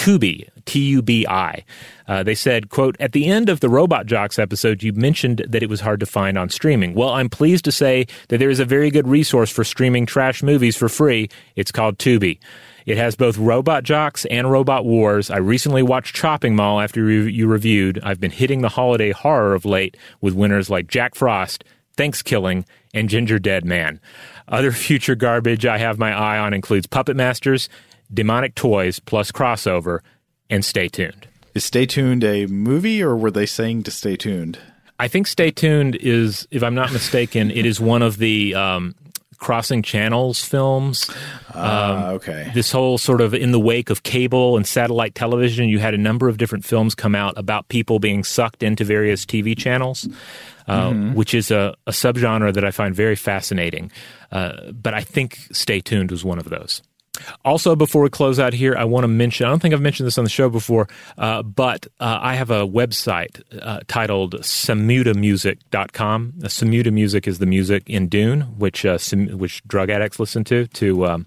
Tubi, T U B I. Uh, they said, quote, at the end of the Robot Jocks episode, you mentioned that it was hard to find on streaming. Well, I'm pleased to say that there is a very good resource for streaming trash movies for free. It's called Tubi. It has both Robot Jocks and Robot Wars. I recently watched Chopping Mall after you reviewed. I've been hitting the holiday horror of late with winners like Jack Frost, Thanksgiving, and Ginger Dead Man. Other future garbage I have my eye on includes Puppet Masters, Demonic Toys, plus Crossover, and Stay Tuned. Is Stay Tuned a movie, or were they saying to stay tuned? I think Stay Tuned is, if I'm not mistaken, it is one of the um, Crossing Channels films. Uh, um, okay. This whole sort of in the wake of cable and satellite television, you had a number of different films come out about people being sucked into various T V channels. Uh, mm-hmm. Which is a, a subgenre that I find very fascinating. Uh, but I think Stay Tuned was one of those. Also, before we close out here, I want to mention, I don't think I've mentioned this on the show before, uh, but uh, I have a website uh, titled Samuda Music dot com. Uh, Samuda Music is the music in Dune, which uh, Sam- which drug addicts listen to to, um,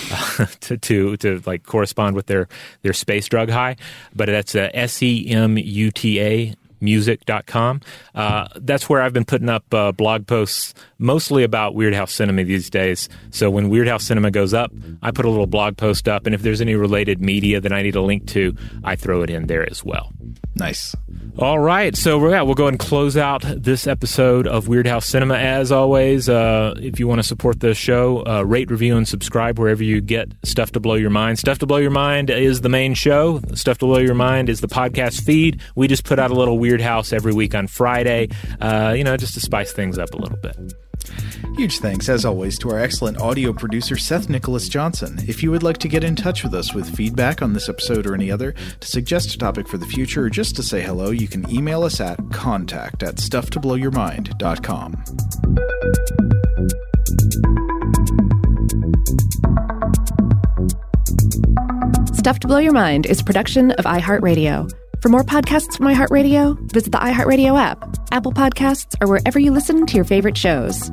to to to like correspond with their, their space drug high. But that's uh, S E M U T A music dot com. Uh, that's where I've been putting up uh, blog posts mostly about Weird House Cinema these days. So when Weird House Cinema goes up, I put a little blog post up, and if there's any related media that I need a link to, I throw it in there as well. Nice. All right, so yeah, we'll go and close out this episode of Weird House Cinema. As always, uh, if you want to support the show, uh, rate, review, and subscribe wherever you get Stuff to Blow Your Mind. Stuff to Blow Your Mind is the main show. Stuff to Blow Your Mind is the podcast feed. We just put out a little Weird House every week on Friday, uh, you know, just to spice things up a little bit. Huge thanks, as always, to our excellent audio producer, Seth Nicholas Johnson. If you would like to get in touch with us with feedback on this episode or any other, to suggest a topic for the future, or just to say hello, you can email us at contact at stuff to blow your mind dot com. Stuff to Blow Your Mind is a production of iHeartRadio. For more podcasts from iHeartRadio, visit the iHeartRadio app, Apple Podcasts, or wherever you listen to your favorite shows.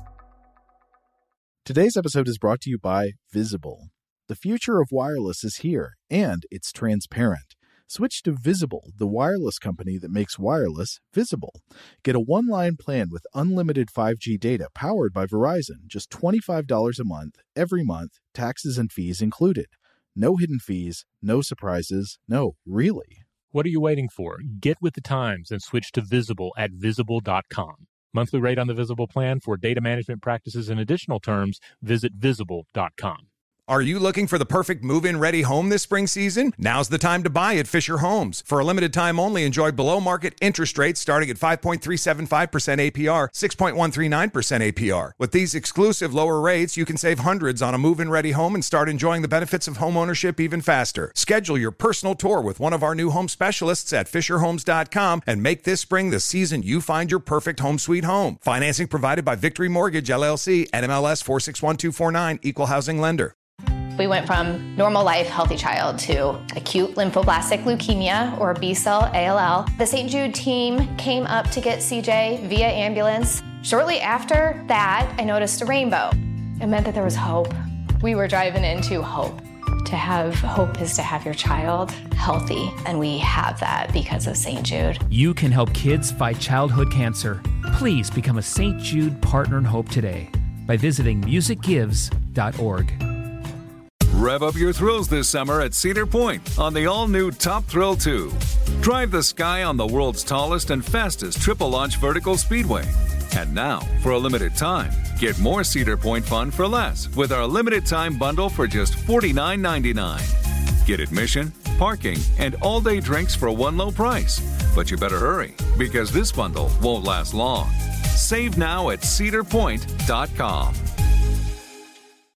Today's episode is brought to you by Visible. The future of wireless is here, and it's transparent. Switch to Visible, the wireless company that makes wireless visible. Get a one-line plan with unlimited five G data powered by Verizon, just twenty-five dollars a month, every month, taxes and fees included. No hidden fees, no surprises, no, really. What are you waiting for? Get with the times and switch to Visible at visible dot com. Monthly rate on the Visible plan for data management practices and additional terms, visit visible dot com. Are you looking for the perfect move-in ready home this spring season? Now's the time to buy at Fisher Homes. For a limited time only, enjoy below-market interest rates starting at five point three seven five percent A P R, six point one three nine percent A P R. With these exclusive lower rates, you can save hundreds on a move-in ready home and start enjoying the benefits of home ownership even faster. Schedule your personal tour with one of our new home specialists at fisher homes dot com and make this spring the season you find your perfect home sweet home. Financing provided by Victory Mortgage, L L C, N M L S four six one two four nine, Equal Housing Lender. We went from normal life, healthy child to acute lymphoblastic leukemia, or B-cell A L L. The Saint Jude team came up to get C J via ambulance. Shortly after that, I noticed a rainbow. It meant that there was hope. We were driving into hope. To have hope is to have your child healthy, and we have that because of Saint Jude. You can help kids fight childhood cancer. Please become a Saint Jude Partner in Hope today by visiting music gives dot org. Rev up your thrills this summer at Cedar Point on the all-new Top Thrill two. Drive the sky on the world's tallest and fastest triple-launch vertical speedway. And now, for a limited time, get more Cedar Point fun for less with our limited-time bundle for just forty-nine ninety-nine. Get admission, parking, and all-day drinks for one low price. But you better hurry, because this bundle won't last long. Save now at cedar point dot com.